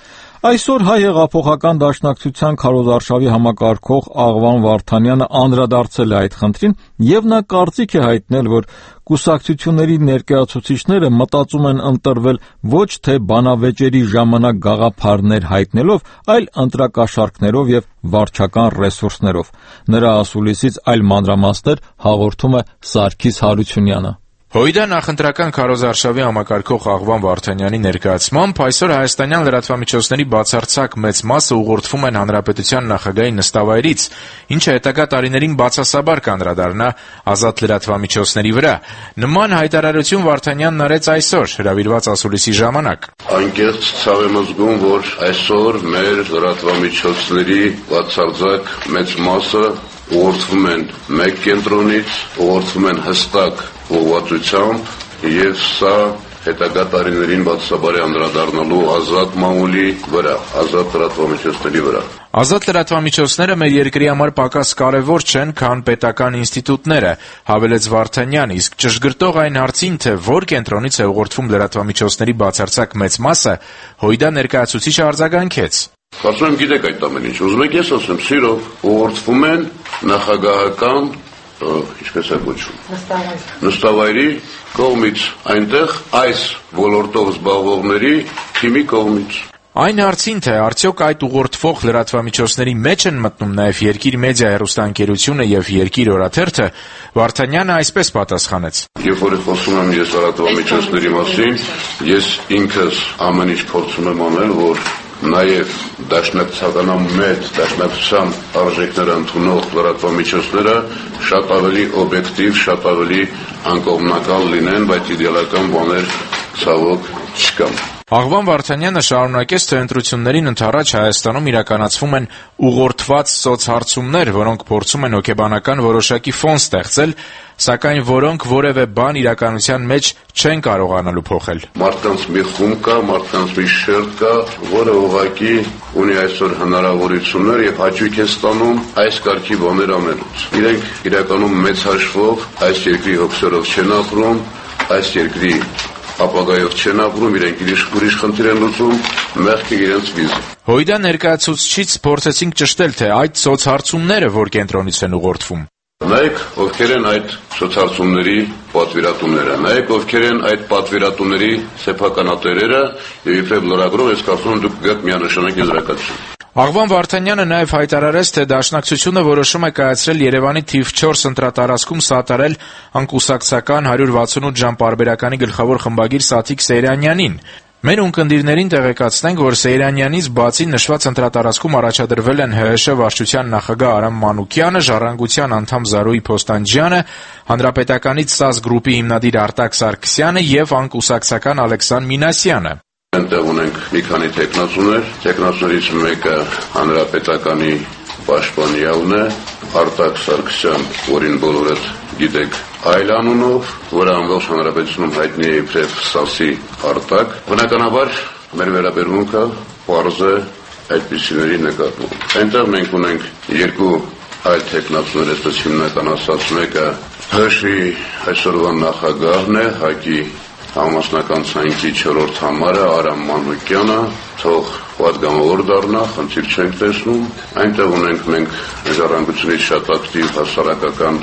Այսօր Հայ հեղափոխական դաշնակցության քարոզարշավի համակարգող Աղվան Վարդանյանը անդրադարձել է այդ խնդրին եւ նա կարծիք է հայտնել, որ կուսակցությունների ներկայացուցիչները մտածում են ընտրվել ոչ թե բանավեճերի ժամանակ գաղափարներ հայտնելով, այլ ընտրակաշառքներով եւ վարչական ռեսուրսներով։ Նրա ասուլիսից այլ մանրամասներ հաղորդում է Սարգիս Հարությունյանը։ Հույդա նախընտրական քարոզարշավի համակարգող Աղվան Վարդանյանի ներկայացմամբ այսօր հայաստանյան լրատվամիջոցների բացարձակ մեծ մասը ուղղորդվում են հանրապետության նախագահի նստավայրից, ինչը հետագա տարիներին բացասաբար կանդրադառնա ազատ լրատվամիջոցների վրա։ Նման հայտարարություն Վարդանյանն արեց այսօր հրավիրված ասուլիսի ժամանակ։ Անկեղծ ցավ եմ զգում, որ այսօր մեր լրատվամիջոցների բացարձակ մեծ մասը ուղղորդվում են մեկ կենտրոնից, ուղղորդվում են հստակ ուղղվածությամբ եւ սա հետագա տարիներին բացասաբար անդրադառնալու ազատ մամուլի վրա, ազատ լրատվամիջոցների վրա։ Ազատ լրատվամիջոցները մեր երկրի համար պակաս կարևոր չեն, քան պետական ինստիտուտները, հավելեց Վարդանյանը, իսկ ճշգրտող այն հարցին, թե որ կենտրոնից է ուղղորդվում լրատվամիջոցների բացարձակ մեծ մասը, Հույդա ներկայացուցիչը արձագանքեց։ Կարծում եմ գիտեք այդ ամեն ինչ, ուզում եք ես ասեմ, սիրով ուղղորդվում են նախագահական, ինչպես է կոչվում, նստավայրի կողմից, այնտեղ այս ոլորտով զբաղվողների թիմի կողմից։ Այն հարցին, թե արդյոք այդ ուղղորդվող լրատվամիջոցների մեջ են մտնում նաև Երկիր մեդիա հեռուստաընկերությունը եւ Երկիր օրաթերթը, Վարդանյանը այսպես պատասխանեց. Երբ որ խոսում եմ ես լրատվամիջոցների մասին, ես ինքս ամեն ինչ փորձում եմ անել, որ նաև դաշնակցականամետ, դաշնակցության արժեքները ընդունող լրատվամիջոցները շատ ավելի օբյեկտիվ, շատ ավելի անկողմնակալ լինեն, բայց իդեալական բաներ ցավոք չկան։ Աղվան Վարդանյանը շարունակեց, թե ընտրություններին ընդառաջ Հայաստանում իրականացվում են ուղղորդված սոցհարցումներ, որոնք փորձում են հոգեբանական որոշակի ֆոն ստեղծել, սակայն որոնք որևէ բան իրականության մեջ չեն կարողանալու փոխել։ Մարդկանց մի խումբ կա, մարդկանց մի շերտ կա, որը ուղղակի ունի այսօր հնարավորություններ եւ հաճույք է ստանում այս կարգի բաներ անելուց։ Իրենք իրականում մեծ հաշվով այս երկրի հոգսերով չեն ապրում, այս երկրի ապագայով չեն ապրում, իրենք ուրիշ խնդիր են լուծում, մեղքը իրենց վիզ։ Հույդա ներկայացուցչից փորձեցինք ճշտել, թե այդ սոցհարցումները որ կենտրոնից են ուղղորդվում։ Նայեք, ովքեր են այդ սոցհարցումների պատվիրատուները, նայեք, ովքեր են այդ պատվիրատուների սեփականատերերը եւ իբրև լրագրող, ես կարծում եմ դուք գաք միանշանակ եզրակացություն։ Աղվան Վարդանյանը նաև հայտարարեց, թե Դաշնակցությունը որոշում է կայացրել Երևանի թիվ չորս ընտրատարածքում սատարել անկուսակցական հարյուր վաթսունութ ժամ պարբերականի գլխավոր խմբագիր Սաթիկ Սեյրանյանին։ Մեր ունկնդիրներին տեղեկացնենք, որ Սեյրանյանից բացի նշված ընտրատարածքում առաջադրվել են ՀՀՇ վարչության նախագահ Արամ Մանուկյանը, Ժառանգության անդամ Զարուհի Փոստանջյանը, Հանրապետականից ՍԱԶ գրուպի հիմնադիր Արտակ Սարգսյանը եւ անկուսակցական Ալեքսան Մինասյանը։ Այնտեղ ունենք մի քանի տեխնացուներ, տեխնացուներից մեկը Հանրապետականի պաշտպանյալն է, Արտակ Սարգսյան, որին բոլորդ գիտեք այլ անունով, որը ամբողջ հանրապետությունում հայտնի է իբրև Սասի Արտակ։ Բնականաբար մեր վերաբերմունքը պարզ է այդպիսիների նկատմամբ։ Այնտեղ մենք ունենք երկու այլ տեխնացուներ, այսպես հիմնական ասած, մեկը ՀՀՇ-ի այսօրվա նախագահն է, ՀԱԿ-ի համասնական ցանկի չորրորդ համարը Արամ Մանուկյանը, թող պատգամավոր դառնա, խնդիր չենք տեսնում։ Այնտեղ ունենք մենք Ժառանգությունից շատ ակտիվ հասարակական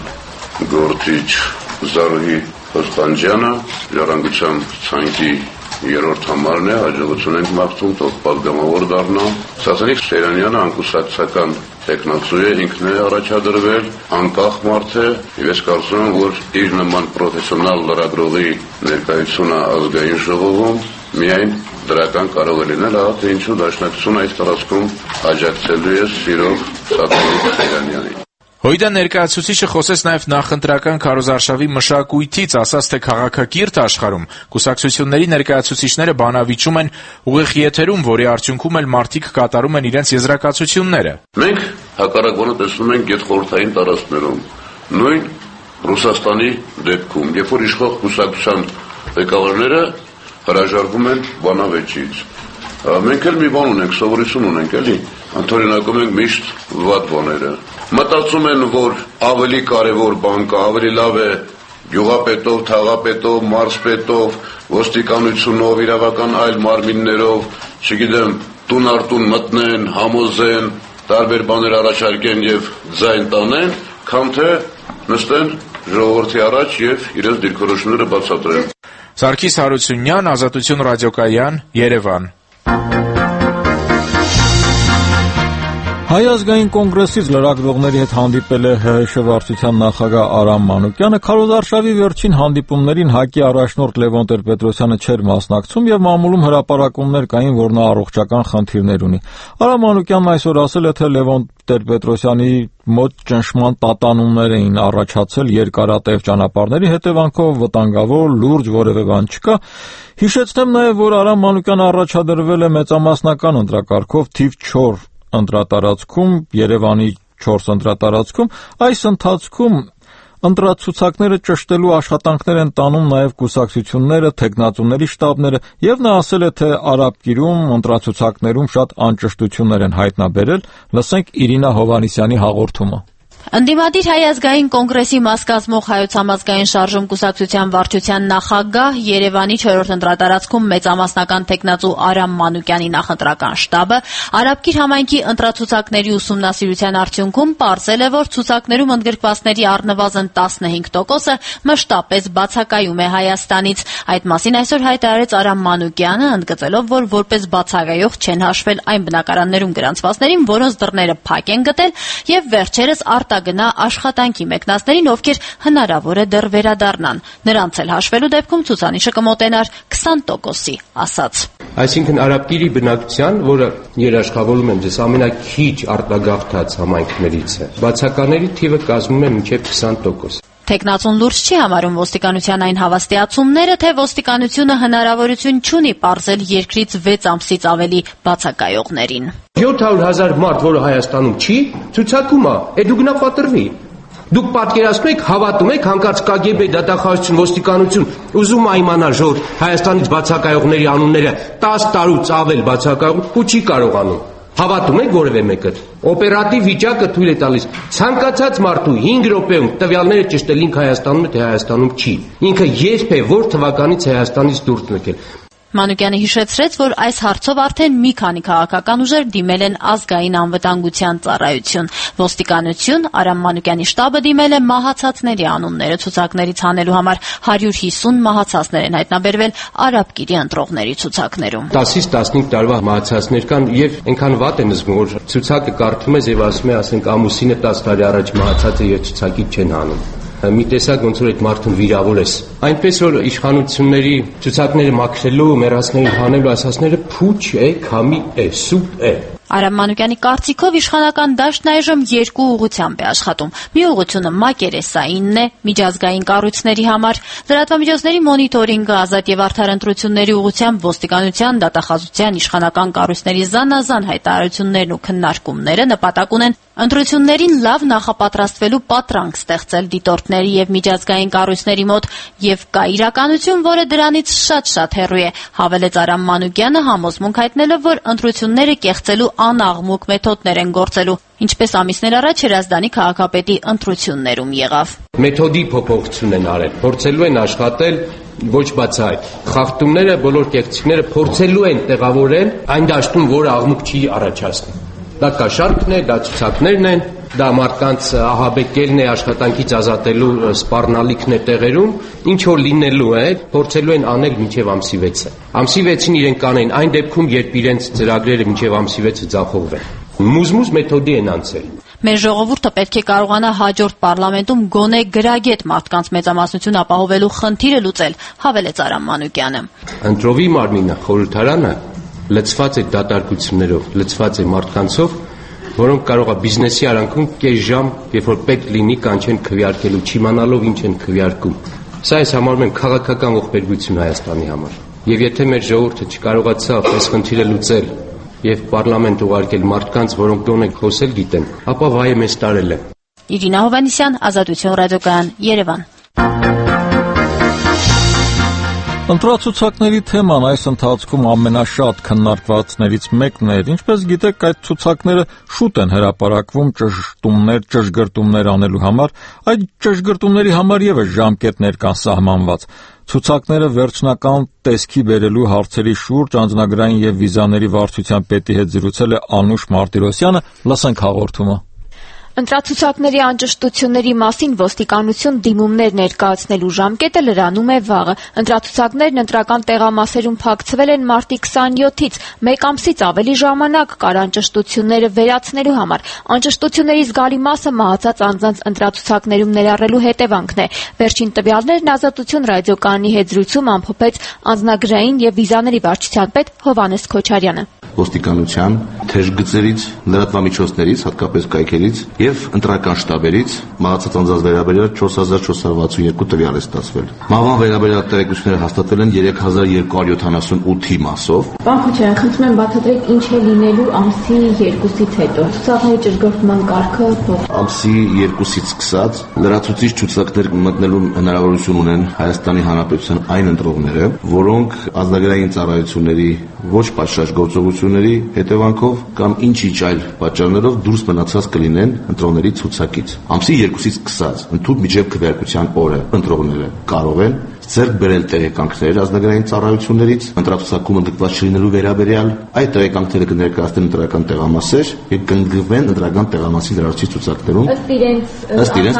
գործիչ Զարուհի Փոստանջյանը, Ժառանգության ցանկի երրորդ համարն է, հաջողություն ենք մաղթում, թող պատգամավոր դառնա։ Սաթիկ Սեյրանյանը անկուսակցական տեխնացու է, ինքն է առաջադրվել, անկախ մարդ է, եւ ես կարծում եմ, որ իր նման պրոֆեսիոնալ լրագրողի ներկայությունը ազգային ժողովում միայն դրական կարող է լինել, ահա թե ինչու Դաշնակցությունը այս տարածքում աջակցելու է սիրով Սաթիկ Սեյրանյանին։ Հույդա ներկայացուցիչը խոսեց նաև նախընտրական քարոզարշավի մշակույթից, ասաց, թե քաղաքակիրթ աշխարհում կուսակցությունների ներկայացուցիչները բանավիճում են ուղիղ եթերում, որի արդյունքում էլ մարդիկ կատարում են իրենց եզրակացությունները։ Մենք հակառակ բանը տեսնում ենք գետխորհրդային տարածքներում, նույն Ռուսաստանի դեպքում, երբ որ իշխող կուսակցության ղեկավարները հրաժարվում են բանավեճից։ Մենք էլ մի բան ունենք, սովորություն ունենք, էլի, ընդօրինակում ենք միշտ վատ բաները։ Մտածում են, որ ավելի կարևոր բան կա, ավելի լավ է գյուղապետով, թաղապետով, մարզպետով, ոստիկանությունով, իրավական այլ մարմիններով, չգիտեմ, տուն առ տուն մտնեն, համոզեն, տարբեր բաներ առաջարկեն եւ ձայն տանեն, քան թե նստեն ժողովրդի առաջ եւ իրենց դիրքորոշումները բացատրեն։ Սարգիս Հարությունյան, Ազատություն ռադիոկայան, Երևան։ Հայ ազգային կոնգրեսից լրագրողների հետ հանդիպել է ՀՀՇ վարչության նախագահ Արամ Մանուկյանը, քարոզարշավի վերջին հանդիպումներին ՀԱԿ-ի առաջնորդ Լևոն Տեր-Պետրոսյանը չէր մասնակցում եւ մամուլում հրապարակումներ կային, որ նա առողջական խնդիրներ ունի։ Արամ Մանուկյանն այսօր ասել է, թե Լևոն Տեր-Պետրոսյանի մոտ ճնշման տատանումներ էին առաջացել երկարատև ճանապարհների հետևանքով, վտանգավոր, լուրջ որևէ բան չկա։ Հիշեցնեմ նաեւ, որ Արամ Մանուկյանը առաջադրվել է մեծամասնական ընտրակարգով թիվ չորս ընտրատարածքում, Երևանի չորս ընտրատարածքում, այս ընթացքում ընտրացուցակները ճշտելու աշխատանքներ են տանում նաև կուսակցությունները, թեկնածուների շտաբները, եւ նա ասել է, թե Արաբկիրում ընտրացուցակներում շատ անճշտություններ են հայտնաբերել։ Լսենք Իրինա Հովհաննիսյանի հաղորդումը։ Ընդդիմադիր Հայ ազգային կոնգրեսի մաս կազմող Հայոց համազգային շարժում կուսակցության վարչության նախագահ Երևանի չորրորդ ընտրատարածքում մեծամասնական թեկնածու Արամ Մանուկյանի նախընտրական շտաբը Արաբկիր համայնքի ընտրացուցակների ուսումնասիրության արդյունքում պարզել է, որ ցուցակներում ընդգրկվածների առնվազն տասնհինգ տոկոսը մշտապես բացակայում է Հայաստանից։ Այդ մասին այսօր հայտարարեց Արամ Մանուկյանը, ընդգծելով, որ որպես բացակայող չեն հաշվել այն բնակարաններում գրանցվածներին, որոնց դռները փակ են գտել, եւ վերջերս արտագնա աշխատանքի մեկնածներին, ովքեր հնարավոր է դեռ վերադառնան։ Նրանց էլ հաշվելու դեպքում ցուցանիշը կմոտենար քսան տոկոսի, ասաց։ Այսինքն Արաբկիրի բնակչության, որը երաշխավորում եմ ձեզ ամենաքիչ արտագաղթած համայնքներից է, բացակաների թիվը կազմում է մինչև քսան տոկոս։ Թեկնածուն լուրջ չի համարում ոստիկանության այն հավաստիացումները, թե ոստիկանությունը հնարավորություն չունի պարզել երկրից վեց ամսից ավելի բացակայողներին։ յոթ հարյուր հազար մարդ, որը Հայաստանում չի, ցուցակում է, է դու գնա պատրվի։ Դուք պատկերացնում եք, հավատում եք, հանկարծ Կ Գ B դատախազություն, ոստիկանություն ուզում է իմանալ, որ Հայաստանից բացակայողների անունները տասը տարուց ավել բացակայող ու չի կարողանում։ Հավատում եք որևէ մեկը։ Օպերատիվ վիճակը թույլ է տալիս ցանկացած մարդու հինգ րոպեում տվյալները ճշտել ինքը Հայաստանում է, թե Հայաստանում չի։ Ինքը երբ է որ թվականից Հայաստանից դուրս եկել։ Մանուկյանը հիշեցրեց, որ այս հարցով արդեն մի քանի քաղաքական ուժեր դիմել են ազգային անվտանգության ծառայություն։ Ոստիկանություն, Արամ Մանուկյանի շտաբը դիմել է մահացածների անունները ցուցակներից հանելու համար։ հարյուր հիսուն մահացածներ են հայտնաբերվել Արաբկիրի ընտրողների ցուցակներում։ տասից տասնհինգ տարվա մահացածներ կան եւ այնքան վատ են զգում, որ ցուցակը կարդում ես եւ ասում է, ասենք ամուսինը տասը տարի առաջ մահացած է եւ ցուցակից չեն հանում։ Մի տեսակ ոնց որ այդ մարդուն վիրավոր ես։ Այնպես որ իշխանությունների ցուցակները մաքրելու, մեռածներին հանելու ասածները փուչ է, քամի է, սուտ է։ Արամ Մանուկյանի կարծիքով իշխանական դաշտն այժմ երկու ուղղությամբ է աշխատում։ Մի ուղղությունը մակերեսային է միջազգային կառույցների համար, լրատվամիջոցների մոնիտորինգը, ազատ եւ արդար ընտրությունների ուղղությամբ ոստիկանության, դատախազության, իշխանական կառույցների զանազան հայտարարություններն ու քննարկումները նպատակ ունեն ընտրություններին լավ նախապատրաստվելու պատրանք ստեղծել դիտորդների եւ միջազգային կառույցների մոտ, եւ կա իրականություն, որը դրանից շատ-շատ հեռու է, հավելեց Արամ Մանուկյանը, համոզմունք հայտնելով, որ ընտրությունները կեղծելու անաղմուկ մեթոդներ են գործելու, ինչպես ամիսներ առաջ Հրազդանի քաղաքապետի ընտրություններում եղավ։ Մեթոդի փոփոխություն են արել, փորձելու են աշխատել ոչ բացահայտ։ Խախտումները, բոլոր կեղծիքները փորձելու են տեղավորել այն դաշտում, որը աղմուկ չի առաջացնում։ Դա կաշառքն է, դա ցուցակներն են, դա մարդկանց ահաբեկելն է, աշխատանքից ազատելու սպառնալիքն է տեղերում, ինչ որ լինելու է, փորձելու են անել մինչև ամսի վեցը։ Ամսի վեցին իրենք կանեն այն դեպքում, երբ իրենց ծրագրերը մինչև ամսի վեցը ձախողվեն։ Մուզմուզ մեթոդի են անցել։ Մեր ժողովուրդը պետք է կարողանա հաջորդ պարլամենտում գոնե գրագետ մարդկանց մեծամասնություն ապահովելու խնդիրը լուծել, հավելեց Արամ Մանուկյանը։ Ընտրովի մարմինը, խորհրդարանը լցված է դատարկություններով, լցված է մարդկանցով, որոնք կարող է բիզնեսի արանքում կես ժամ, երբ որ պետք լինի, կանչեն քվեարկելու, չիմանալով ինչ են քվեարկում։ Սա ես համարում եմ քաղաքական ողբերգություն Հայաստանի համար։ Եվ եթե մեր ժողովուրդը չկարողացավ այս խնդիրը լուծել եւ պարլամենտ ուղարկել մարդկանց, որոնք գոնե խոսել գիտեն, ապա վայը մեզ տարել է։ Իրինա Հովհաննիսյան, Ազատություն ռադիոկայան, Երևան։ Ընտրացուցակների թեման այս ընթացքում ամենաշատ քննարկվածներից մեկն էր։ Ինչպես գիտեք, այդ ցուցակները շուտ են հրապարակվում ճշտումներ, ճշգրտումներ անելու համար, այդ ճշգրտումների համար ևս ժամկետներ կան սահմանված։ Ցուցակները վերջնական տեսքի բերելու հարցերի շուրջ անձնագրային եւ վիզաների վարչության պետի հետ զրուցել է Անուշ Մարտիրոսյանը, լսենք հաղորդումը։ Ընտրացուցակների անճշտությունների մասին ոստիկանություն դիմումներ ներկայացնելու ժամկետը լրանում է վաղը։ Ընտրացուցակներն ընտրական տեղամասերում փակցվել են մարտի քսաներկուից, մեկ ամսից ավելի ժամանակ կար անճշտությունները վերացնելու համար։ Անճշտությունների զգալի մասը մահացած անձանց ընտրացուցակներում ներառելու հետևանքն է։ Վերջին տվյալներն Ազատություն ռադիոկայանի հետ զրույցում ամփոփեց անձնագրային եւ վիզաների վարչության պետ Հովհաննես Քոչարյանը։ Ոստիկանության թեժգծերից, լրատվամիջոցներից, հատկապես կայքերից եւ ընտրական շտաբերից մահացած անձանց վերաբերյալ չորս հազար չորս հարյուր վաթսունեքու տվյալ է ստացվել։ Մահվան վերաբերյալ տեղեկությունները հաստատվել են երեք հազար երկու հարյուր յոթանասունութի մասով։ Պարոն Քոչարյան, խնդրում եմ բացատրեք ինչ է լինելու ամսի երկուսից հետո։ Ցուցակների ճշգրտման կարգը ամսի երկուսից սկսած լրացուցիչ ցուցակներ մտնելու հնարավորություն ունեն Հայաստանի Հանրապետության այն ընտրողները, որոնք ազգագրային ծառայությունների ոչ պատշաճ գործողությունների հետևանքով կամ ինչ-ինչ այլ պատճառներով դուրս մնացած կլինեն ընտրողների ցուցակից։ Ամսի երկուսից սկսած ընդհանուր միջև քվեարկության օրը ընտրողները կարող են ձեռք բերել տեղեկանքներ ազգագրային ծառայություններից ընտրացուցակում ընդգրկված չլինելու վերաբերյալ, այդ տեղեկանքները կներկայացնեն ընտրական տեղամասեր եւ կընդգրկվեն ընտրական տեղամասի լրացուցիչ ցուցակներում ըստ իրենց ըստ իրենց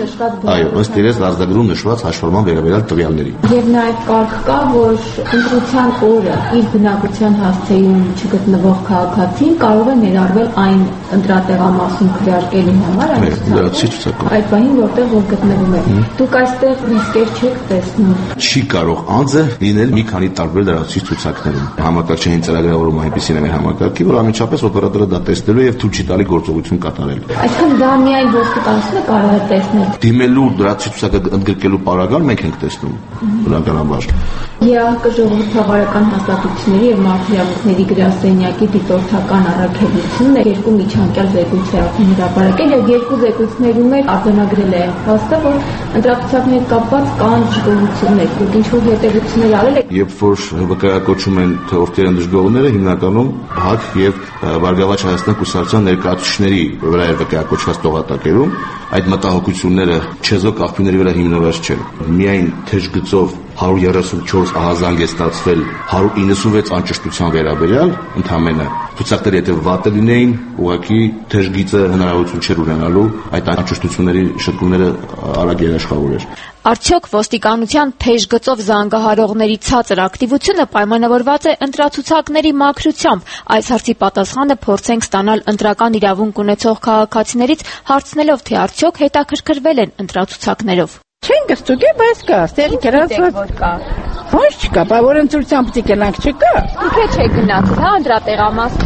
այո ըստ իրենց ազգագրում նշված հաշվառման վերաբերյալ տվյալների։ Եվ նաեւ կարգ կա, որ ընտրության օրը իր բնակության հասցեում չգտնվող քաղաքացին կարող է ներառվել այն ընտրատեղամասում քվեարկելու համար լրացուցիչ ցուցակում։ Այդ բանին որտեղ որ գտնվում է։ Դուք այստեղ ռիսկեր չեք տեսնում։ Չի կարող անձը լինել մի քանի տարբեր լրացուցիչ ցուցակներում։ Համակարգչային ծրագրավորումը այնպեսին է մեր համակարգի, որ անմիջապես օպերատորը դա տեսնելու եւ թույլ չի տալի գործողություն կատարել։ Այսինքն դա միայն ոստիկանությունը կարող է տեսնել։ Դիմելու լրացուցիչ ցուցակը ընդգրկելու պարագան մենք ենք տեսնում, բնականաբար։ ԵԱՀԿ ժողովրդավարական հաստատությունների եւ մարդիրավունքների գրասենյակի դիտորդական առաքելությունը երկու միջանկյալ զեկույց է արդեն հրապարակել եւ երկու զեկույցներում էլ արձանագրել է փաստը, որ ընտրացուցակների հետ կապված կան դժգոհություններ, որ ինչ-որ հետևություններ արել է։ Երբ որ վկայակոչում են թե ովքեր են դժգոհները, հիմնականում ՀԱԿ եւ Բարգավաճ Հայաստան կուսակցության ներկայացուցիչների վրա է վկայակոչված տողատակերում, այդ մտահոգությունները չեզոք աղբյուրների վրա հիմնված չեն։ Միայն թեժգծով հարյուր երեսունչորս ահազանգ է ստացվել հարյուր իննսունվեց անճշտության վերաբերյալ, ընդհանրապես ցուցակների եթե վատը լինեին, ուղղակի թեժգիծը հնարավորություն չէր ունենալու այդ անճշտությունների շտկումները արագ երաշխավորել։ Արդյոք ոստիկանության թեժ գծով զանգահարողների ցածր ակտիվությունը պայմանավորված է ընտրացուցակների մաքրությամբ։ Այս հարցի պատասխանը փորձենք ստանալ ընտրական իրավունք ունեցող քաղաքացիներից, հարցնելով, թե արդյոք հետաքրքրվել են ընտրացուցակներով։ Չեն գստուկի, բայց կա, ստերի գրածված կա։ Ոչ չկա, բա որ ընտրությամբ պիտի գնանք չկա։ Դուք է չեք գնացել, հա, ընտրատեղամաս։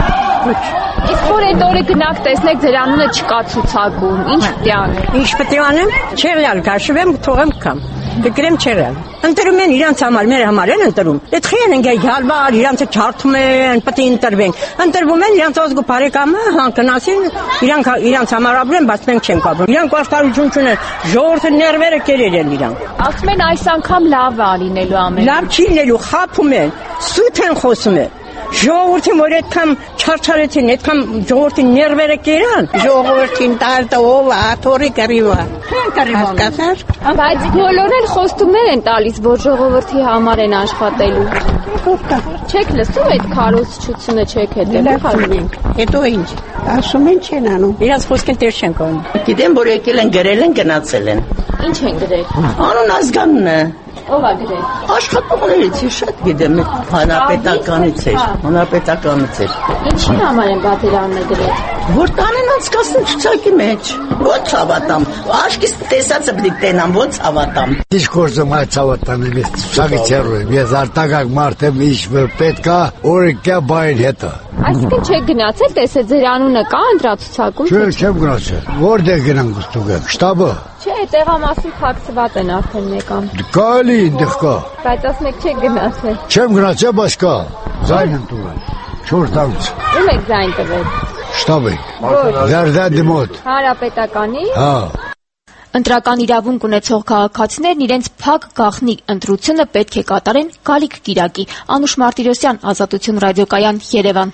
Ոչ։ Իսկ որ այդ օրը գնաք տեսնեք ձեր անունը չկա ցուցակում, ինչ պիտի անեմ։ Ինչ պիտի անեմ։ Չեղյալ կաշվեմ, թողեմ կամ։ Դգրեմ չեղյալ։ Ընտրում են իրանց համար, մեր համար են ընտրում։ Այդ խիեն են գալբար, իրանց ջարդում են, պիտի ընտրվենք։ Ընտրվում են իրանց ազգու բարեկամը, հա, գնացին, իրանք իրանց համար ապրեն, բայց մենք չենք ապրում։ Իրանք աշխարհություն չունեն, ժողովրդը ներվերը կերել են իրանք։ Ասում են այս անգամ լավ է լինելու ամեն։ Լավ չի լինելու, խափում են, սուտ են խոսում են։ Ժողովրդին որ այդքան չարչարեցին, այդքան ժողովրդի ներվերը կերան, ժողովրդին տալը ով է, թորի կռիվա։ Հասկացար։ Բայց բոլորն էլ խոստումներ են տալիս, որ ժողովրդի համար են աշխատելու։ Չեք լսում այդ քարոզչությունը, չեք հետևում։ Հետո ինչ։ Ասում են չեն անում։ Իրաց խոսքին տեր չեն կանում։ Գիտեմ, որ եկել են գրել են, գնացել են։ Ինչ են գրել։ Անուն ազգանն է։ Ո՞վ է գրել։ Աշխատողներից է, շատ գիտեմ, հանրապետականից էր, հանրապետականից էր։ Ինչի համար են բادرանն գրել։ Որ տանեն անցկացնեն ցուցակի մեջ։ Ո՞նց հավատամ։ Աշկից տեսածը պիտի տենամ, ո՞նց հավատամ։ Ինչ գործում այդ հավատանելի ցուցակից հեռու եմ։ Ես արտակարգ մարդ եմ, ինչ որ պետք է, օրենքա բային հետը։ Այսինքն չեք գնացել, տեսեք ձեր անունը կա ընտրացուցակում։ Չէ, չեմ գնացել։ Որտեղ գնանք ուստուգ։ Շտաբը։ Չէ, տեղամասում փակցված են արդեն մեկ ամ։ Կալի ինձ կա։ Բայց ասեք չեք գնացել։ Չեմ գնացել, բայց կա։ Զայն եմ տուրել։ չորս ամիս։ Ում եք զայն տվել։ Շտաբը։ Գարդադի մոտ։ Հանրապետականի։ Հա։ Ընտրական իրավունք ունեցող քաղաքացիներն իրենց փակ գաղտնի ընտրությունը պետք է կատարեն գալիք կիրակի։ Անուշ Մարտիրոսյան, Ազատություն ռադիոկայան, Երևան։